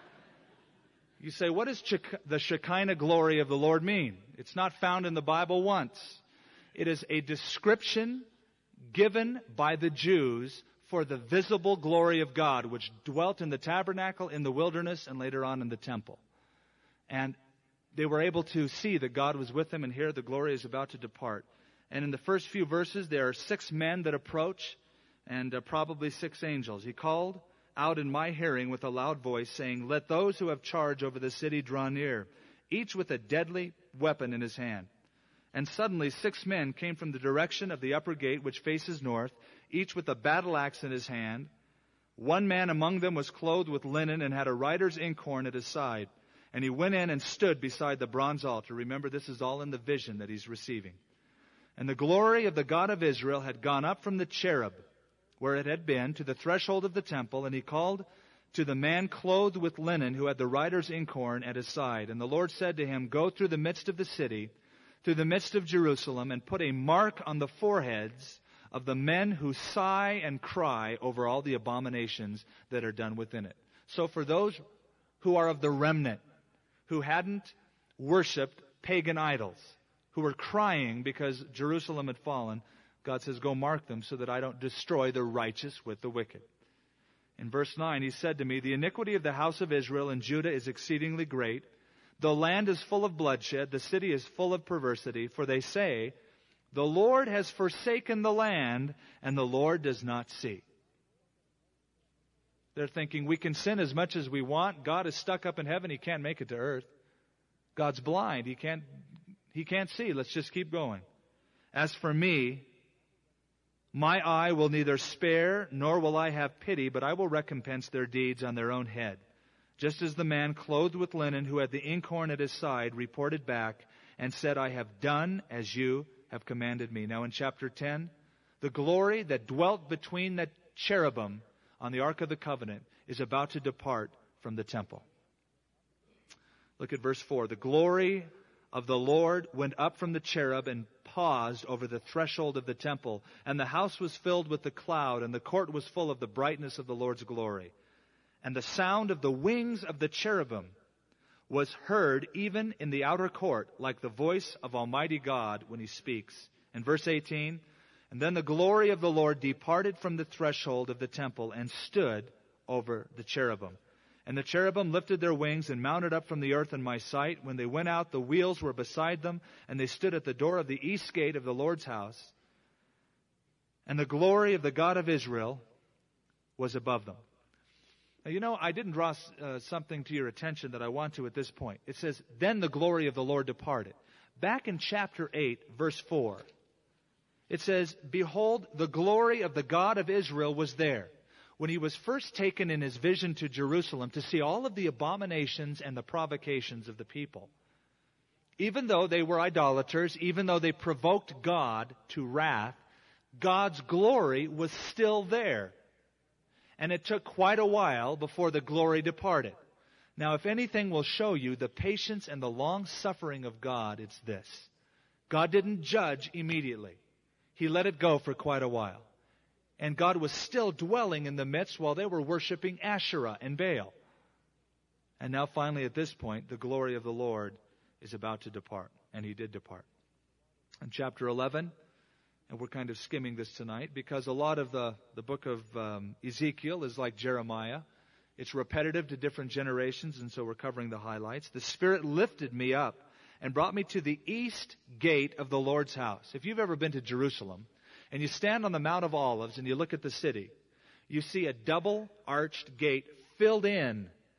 You say, what does the Shekinah glory of the Lord mean? It's not found in the Bible once. It is a description given by the Jews for the visible glory of God, which dwelt in the tabernacle, in the wilderness, and later on in the temple. And they were able to see that God was with them, and here the glory is about to depart. And in the first few verses, there are 6 men that approach, and probably 6 angels. He called out in my hearing with a loud voice, saying, "Let those who have charge over the city draw near, each with a deadly weapon in his hand." And suddenly 6 men came from the direction of the upper gate, which faces north, each with a battle axe in his hand. One man among them was clothed with linen and had a writer's inkhorn at his side. And he went in and stood beside the bronze altar. Remember, this is all in the vision that he's receiving. And the glory of the God of Israel had gone up from the cherub, where it had been, to the threshold of the temple. And he called to the man clothed with linen, who had the writer's inkhorn at his side. And the Lord said to him, "Go through the midst of the city, through the midst of Jerusalem, and put a mark on the foreheads of the men who sigh and cry over all the abominations that are done within it." So for those who are of the remnant, who hadn't worshipped pagan idols, who were crying because Jerusalem had fallen, God says, go mark them so that I don't destroy the righteous with the wicked. In verse 9, he said to me, "The iniquity of the house of Israel and Judah is exceedingly great. The land is full of bloodshed. The city is full of perversity. For they say, the Lord has forsaken the land, and the Lord does not see." They're thinking, we can sin as much as we want. God is stuck up in heaven. He can't make it to earth. God's blind. He can't see. Let's just keep going. "As for me, my eye will neither spare nor will I have pity, but I will recompense their deeds on their own head. Just as the man clothed with linen who had the inkhorn at his side reported back and said, I have done as you have commanded me." Now in chapter 10, the glory that dwelt between the cherubim on the Ark of the Covenant is about to depart from the temple. Look at verse 4. "The glory of the Lord went up from the cherub and paused over the threshold of the temple. And the house was filled with the cloud, and the court was full of the brightness of the Lord's glory. And the sound of the wings of the cherubim was heard even in the outer court, like the voice of Almighty God when He speaks." In verse 18, "And then the glory of the Lord departed from the threshold of the temple and stood over the cherubim. And the cherubim lifted their wings and mounted up from the earth in my sight. When they went out, the wheels were beside them, and they stood at the door of the east gate of the Lord's house. And the glory of the God of Israel was above them." Now, I didn't draw something to your attention that I want to at this point. It says, "Then the glory of the Lord departed." Back in chapter 8, verse 4, it says, "Behold, the glory of the God of Israel was there." When he was first taken in his vision to Jerusalem to see all of the abominations and the provocations of the people. Even though they were idolaters, even though they provoked God to wrath, God's glory was still there. And it took quite a while before the glory departed. Now, if anything will show you the patience and the long suffering of God, it's this. God didn't judge immediately. He let it go for quite a while. And God was still dwelling in the midst while they were worshiping Asherah and Baal. And now finally at this point, the glory of the Lord is about to depart. And He did depart. In chapter 11, and we're kind of skimming this tonight, because a lot of the book of Ezekiel is like Jeremiah. It's repetitive to different generations, and so we're covering the highlights. "The Spirit lifted me up and brought me to the east gate of the Lord's house." If you've ever been to Jerusalem, and you stand on the Mount of Olives and you look at the city, you see a double-arched gate filled in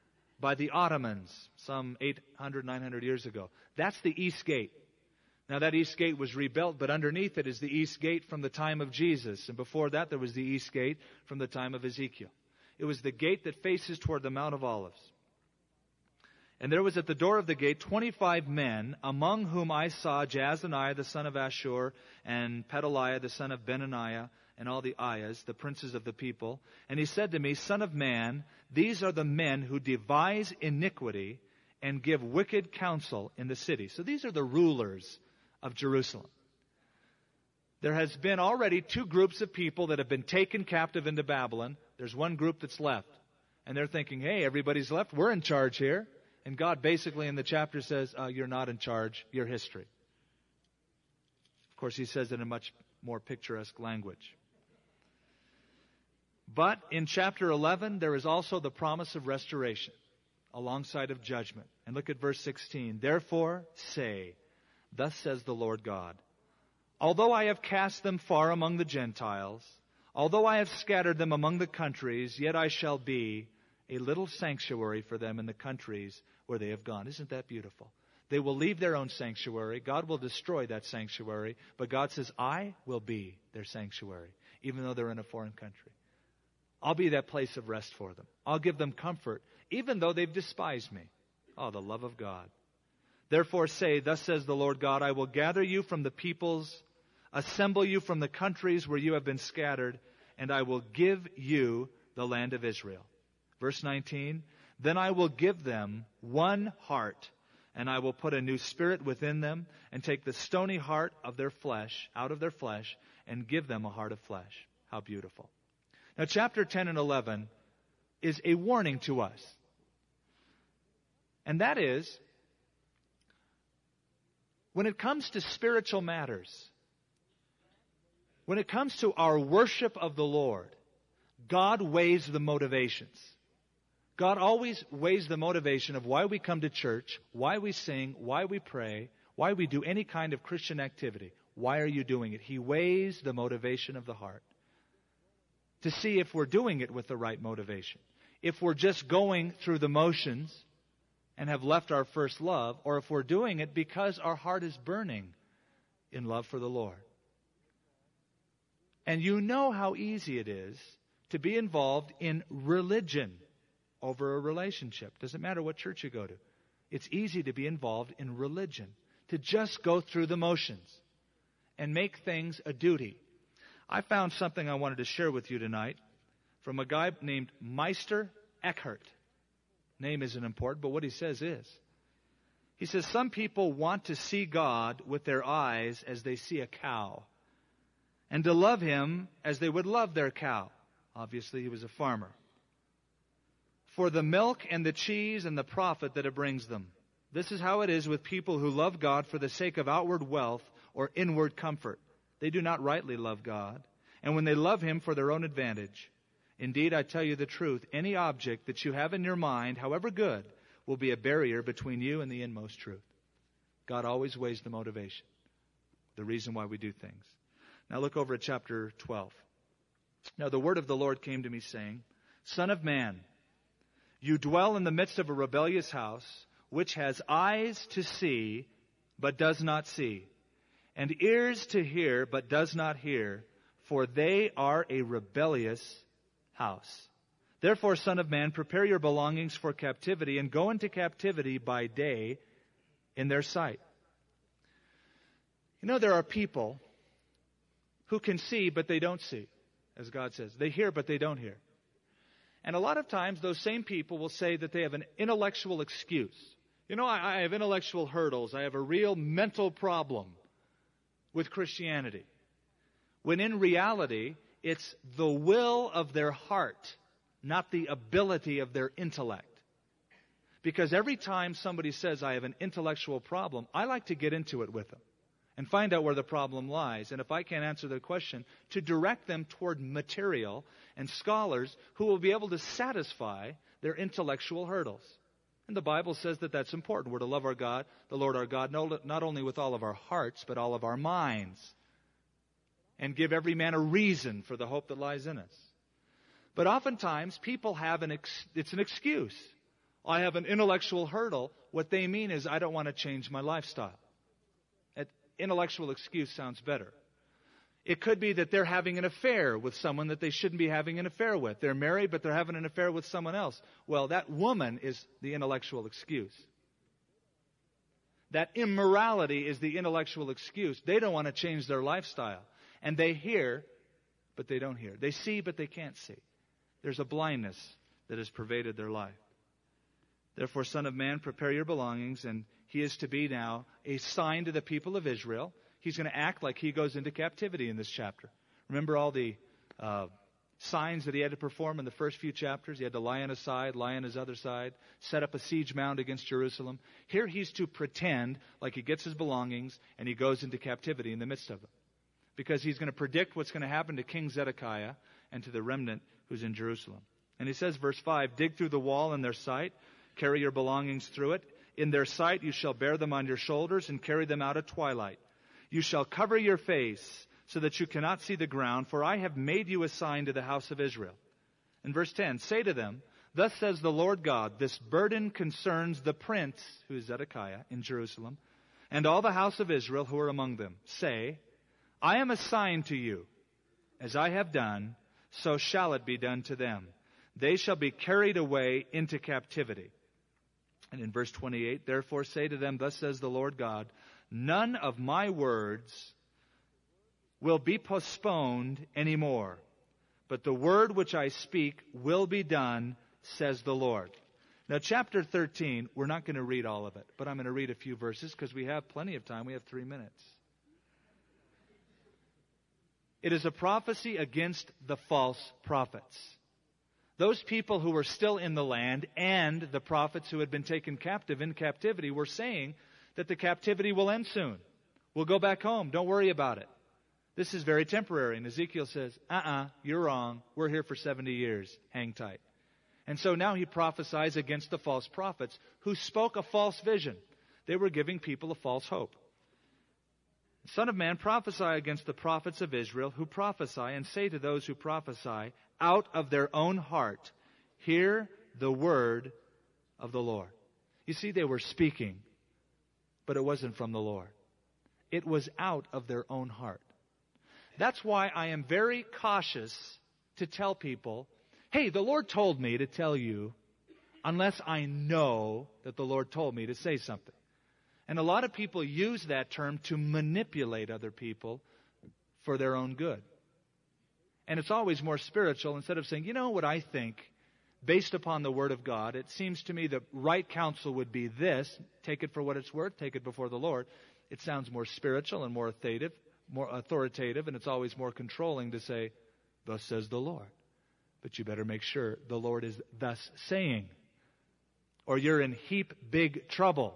by the Ottomans some 800, 900 years ago. That's the East Gate. Now that East Gate was rebuilt, but underneath it is the East Gate from the time of Jesus. And before that there was the East Gate from the time of Ezekiel. It was the gate that faces toward the Mount of Olives. And there was at the door of the gate 25 men, among whom I saw Jaazaniah the son of Ashur, and Pedaliah the son of Benaniah, and all the Ayahs, the princes of the people. And he said to me, Son of man, these are the men who devise iniquity and give wicked counsel in the city. So these are the rulers of Jerusalem. There has been already two groups of people that have been taken captive into Babylon. There's one group that's left. And they're thinking, hey, everybody's left. We're in charge here. And God basically in the chapter says, you're not in charge. You're history. Of course, he says it in much more picturesque language. But in chapter 11, there is also the promise of restoration alongside of judgment. And look at verse 16. Therefore say, thus says the Lord God, although I have cast them far among the Gentiles, although I have scattered them among the countries, yet I shall be a little sanctuary for them in the countries where they have gone. Isn't that beautiful? They will leave their own sanctuary. God will destroy that sanctuary. But God says, I will be their sanctuary, even though they're in a foreign country. I'll be that place of rest for them. I'll give them comfort, even though they've despised me. Oh, the love of God. Therefore say, thus says the Lord God, I will gather you from the peoples, assemble you from the countries where you have been scattered, and I will give you the land of Israel. Verse 19, then I will give them one heart, and I will put a new spirit within them, and take the stony heart of their flesh, out of their flesh, and give them a heart of flesh. How beautiful. Now chapter 10 and 11 is a warning to us. And that is, when it comes to spiritual matters, when it comes to our worship of the Lord, God weighs the motivations. God always weighs the motivation of why we come to church, why we sing, why we pray, why we do any kind of Christian activity. Why are you doing it? He weighs the motivation of the heart to see if we're doing it with the right motivation. If we're just going through the motions and have left our first love, or if we're doing it because our heart is burning in love for the Lord. And you know how easy it is to be involved in religion over a relationship. Doesn't matter what church you go to. It's easy to be involved in religion, to just go through the motions and make things a duty. I found something I wanted to share with you tonight from a guy named Meister Eckhart. Name isn't important, but what he says is. He says, some people want to see God with their eyes as they see a cow, and to love Him as they would love their cow. Obviously, he was a farmer. For the milk and the cheese and the profit that it brings them. This is how it is with people who love God for the sake of outward wealth or inward comfort. They do not rightly love God, and when they love Him for their own advantage. Indeed, I tell you the truth, any object that you have in your mind, however good, will be a barrier between you and the inmost truth. God always weighs the motivation, the reason why we do things. Now look over at chapter 12. Now the word of the Lord came to me saying, Son of man, you dwell in the midst of a rebellious house, which has eyes to see, but does not see, and ears to hear, but does not hear, for they are a rebellious house. Therefore, Son of man, prepare your belongings for captivity, and go into captivity by day in their sight. You know, there are people who can see, but they don't see, as God says. They hear, but they don't hear. And a lot of times, those same people will say that they have an intellectual excuse. You know, I have intellectual hurdles. I have a real mental problem with Christianity. When in reality, it's the will of their heart, not the ability of their intellect. Because every time somebody says, I have an intellectual problem, I like to get into it with them and find out where the problem lies. And if I can't answer their question, to direct them toward material and scholars who will be able to satisfy their intellectual hurdles. And the Bible says that that's important. We're to love our God, the Lord our God, not only with all of our hearts, but all of our minds. And give every man a reason for the hope that lies in us. But oftentimes, people have it's an excuse. I have an intellectual hurdle. What they mean is, I don't want to change my lifestyle. An intellectual excuse sounds better. It could be that they're having an affair with someone that they shouldn't be having an affair with. They're married, but they're having an affair with someone else. Well, that woman is the intellectual excuse. That immorality is the intellectual excuse. They don't want to change their lifestyle. And they hear, but they don't hear. They see, but they can't see. There's a blindness that has pervaded their life. Therefore, Son of Man, prepare your belongings, and he is to be now a sign to the people of Israel. He's going to act like he goes into captivity in this chapter. Remember all the signs that he had to perform in the first few chapters? He had to lie on his side, lie on his other side, set up a siege mound against Jerusalem. Here he's to pretend like he gets his belongings and he goes into captivity in the midst of them. Because he's going to predict what's going to happen to King Zedekiah and to the remnant who's in Jerusalem. And he says, verse 5, dig through the wall in their sight, carry your belongings through it. In their sight you shall bear them on your shoulders and carry them out at twilight. You shall cover your face so that you cannot see the ground, for I have made you a sign to the house of Israel. In verse 10, say to them, thus says the Lord God, this burden concerns the prince, who is Zedekiah, in Jerusalem, and all the house of Israel who are among them. Say, I am a sign to you. As I have done, so shall it be done to them. They shall be carried away into captivity. And in verse 28, therefore say to them, thus says the Lord God, none of my words will be postponed anymore, but the word which I speak will be done, says the Lord. Now, chapter 13, we're not going to read all of it, but I'm going to read a few verses because we have plenty of time. We have 3 minutes. It is a prophecy against the false prophets. Those people who were still in the land and the prophets who had been taken captive in captivity were saying that the captivity will end soon. We'll go back home. Don't worry about it. This is very temporary. And Ezekiel says, you're wrong. We're here for 70 years. Hang tight. And so now he prophesies against the false prophets who spoke a false vision. They were giving people a false hope. Son of man, prophesy against the prophets of Israel who prophesy, and say to those who prophesy out of their own heart, hear the word of the Lord. You see, they were speaking, but it wasn't from the Lord. It was out of their own heart. That's why I am very cautious to tell people, hey, the Lord told me to tell you, unless I know that the Lord told me to say something. And a lot of people use that term to manipulate other people for their own good. And it's always more spiritual. Instead of saying, you know what I think, based upon the Word of God, it seems to me the right counsel would be this. Take it for what it's worth. Take it before the Lord. It sounds more spiritual and more authoritative, and it's always more controlling to say, thus says the Lord. But you better make sure the Lord is thus saying, or you're in heap big trouble.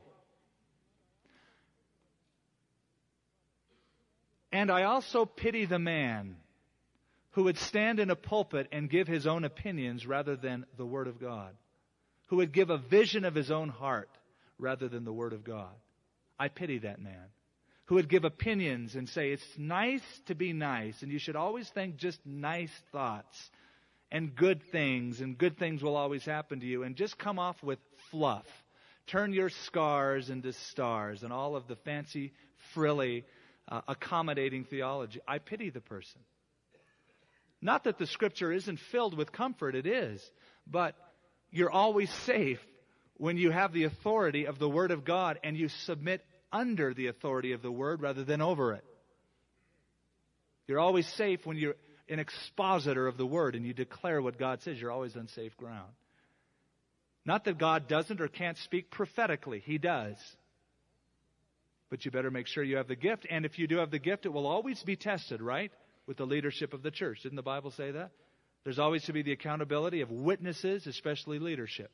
And I also pity the man who would stand in a pulpit and give his own opinions rather than the Word of God, who would give a vision of his own heart rather than the Word of God. I pity that man who would give opinions and say, it's nice to be nice, and you should always think just nice thoughts and good things will always happen to you, and just come off with fluff. Turn your scars into stars and all of the fancy, frilly, accommodating theology. I pity the person. Not that the Scripture isn't filled with comfort, it is. But you're always safe when you have the authority of the Word of God and you submit under the authority of the Word rather than over it. You're always safe when you're an expositor of the Word and you declare what God says. You're always on safe ground. Not that God doesn't or can't speak prophetically. He does. But you better make sure you have the gift. And if you do have the gift, it will always be tested, right? With the leadership of the church. Didn't the Bible say that? There's always to be the accountability of witnesses, especially leadership.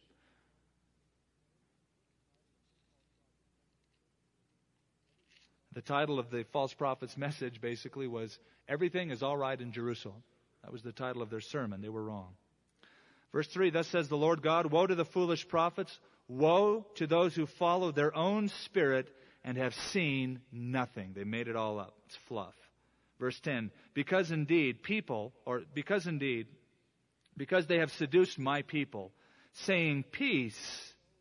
The title of the false prophet's message basically was, Everything is all right in Jerusalem. That was the title of their sermon. They were wrong. Verse 3, thus says the Lord God, woe to the foolish prophets, woe to those who follow their own spirit and have seen nothing. They made it all up. It's fluff. Verse 10, because they have seduced my people, saying peace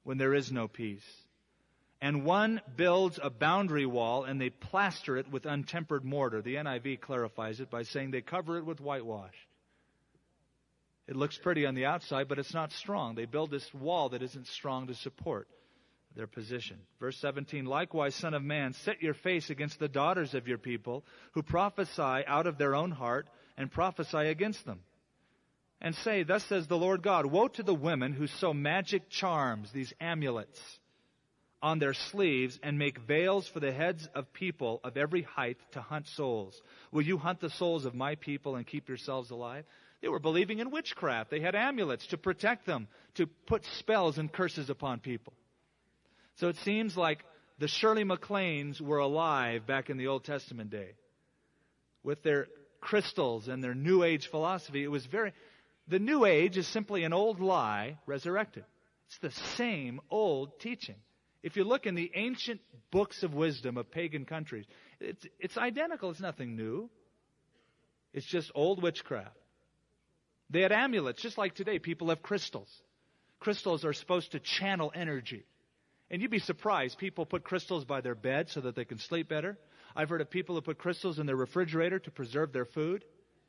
when there is no peace. And one builds a boundary wall and they plaster it with untempered mortar. The NIV clarifies it by saying they cover it with whitewash. It looks pretty on the outside, but it's not strong. They build this wall that isn't strong to support their position. Verse 17, likewise, Son of Man, set your face against the daughters of your people who prophesy out of their own heart and prophesy against them. And say, thus says the Lord God, woe to the women who sew magic charms, these amulets, on their sleeves and make veils for the heads of people of every height to hunt souls. Will you hunt the souls of my people and keep yourselves alive? They were believing in witchcraft. They had amulets to protect them, to put spells and curses upon people. So it seems like the Shirley MacLaines were alive back in the Old Testament day. With their crystals and their New Age philosophy, the New Age is simply an old lie resurrected. It's the same old teaching. If you look in the ancient books of wisdom of pagan countries, it's identical. It's nothing new. It's just old witchcraft. They had amulets, just like today. People have crystals. Crystals are supposed to channel energy. And you'd be surprised. People put crystals by their bed so that they can sleep better. I've heard of people who put crystals in their refrigerator to preserve their food.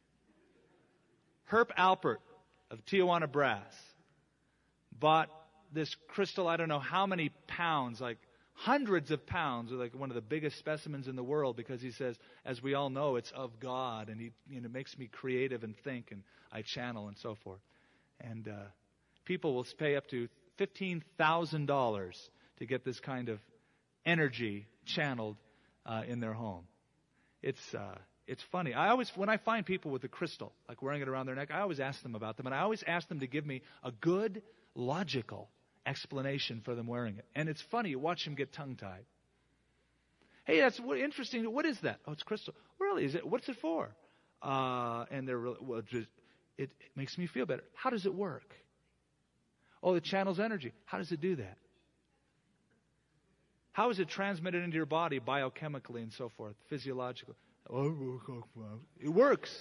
Herb Alpert of Tijuana Brass bought this crystal, I don't know how many pounds, like hundreds of pounds, like one of the biggest specimens in the world, because he says, as we all know, it's of God, and it makes me creative and think, and I channel and so forth. And people will pay up to $15,000 to get this kind of energy channeled in their home. It's funny. When I find people with a crystal, like wearing it around their neck, I always ask them about them, and I always ask them to give me a good, logical explanation for them wearing it. And it's funny, you watch them get tongue-tied. Hey, that's interesting. What is that? Oh, it's crystal. Really? Is it? What's it for? And they're really, well, it makes me feel better. How does it work? Oh, it channels energy. How does it do that? How is it transmitted into your body biochemically and so forth, physiologically? It works.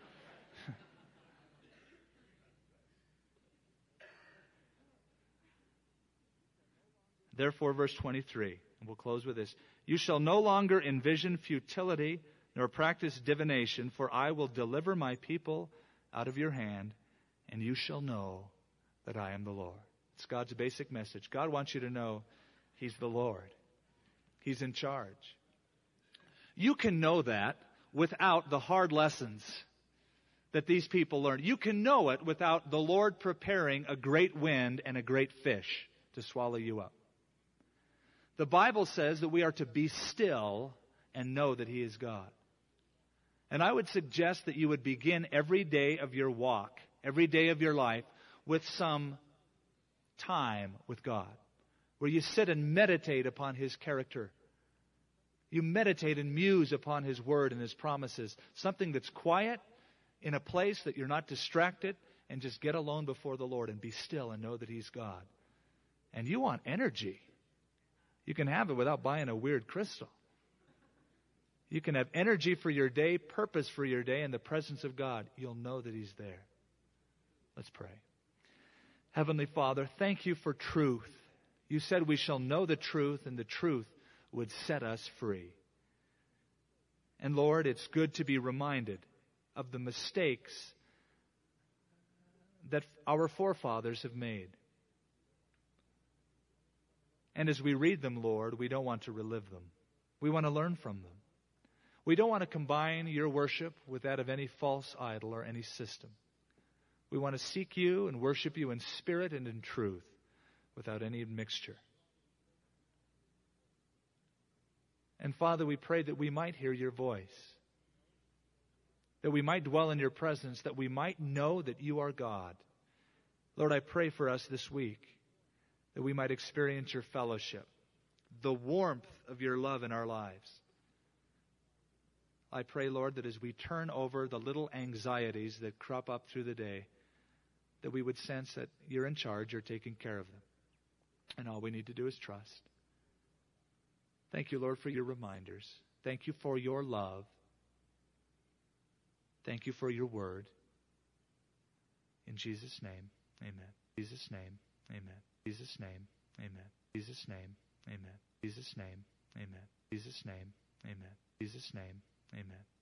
Therefore, verse 23, and we'll close with this. You shall no longer envision futility nor practice divination, for I will deliver my people out of your hand, and you shall know that I am the Lord. It's God's basic message. God wants you to know He's the Lord. He's in charge. You can know that without the hard lessons that these people learned. You can know it without the Lord preparing a great wind and a great fish to swallow you up. The Bible says that we are to be still and know that He is God. And I would suggest that you would begin every day of your walk, every day of your life, with some time with God, where you sit and meditate upon His character. You meditate and muse upon His Word and His promises. Something that's quiet, in a place that you're not distracted, and just get alone before the Lord and be still and know that He's God. And you want energy. You can have it without buying a weird crystal. You can have energy for your day, purpose for your day, in the presence of God. You'll know that He's there. Let's pray. Heavenly Father, thank You for truth. You said we shall know the truth, and the truth would set us free. And Lord, it's good to be reminded of the mistakes that our forefathers have made. And as we read them, Lord, we don't want to relive them. We want to learn from them. We don't want to combine Your worship with that of any false idol or any system. We want to seek You and worship You in spirit and in truth without any mixture. And Father, we pray that we might hear Your voice, that we might dwell in Your presence, that we might know that You are God. Lord, I pray for us this week that we might experience Your fellowship, the warmth of Your love in our lives. I pray, Lord, that as we turn over the little anxieties that crop up through the day, that we would sense that You're in charge, You're taking care of them. And all we need to do is trust. Thank You, Lord, for Your reminders. Thank You for Your love. Thank You for Your word. In Jesus' name, amen. In Jesus' name, amen. In Jesus' name. Amen. Jesus' name. Amen. Jesus' name. Amen. Jesus' name. Amen. Jesus' name. Amen.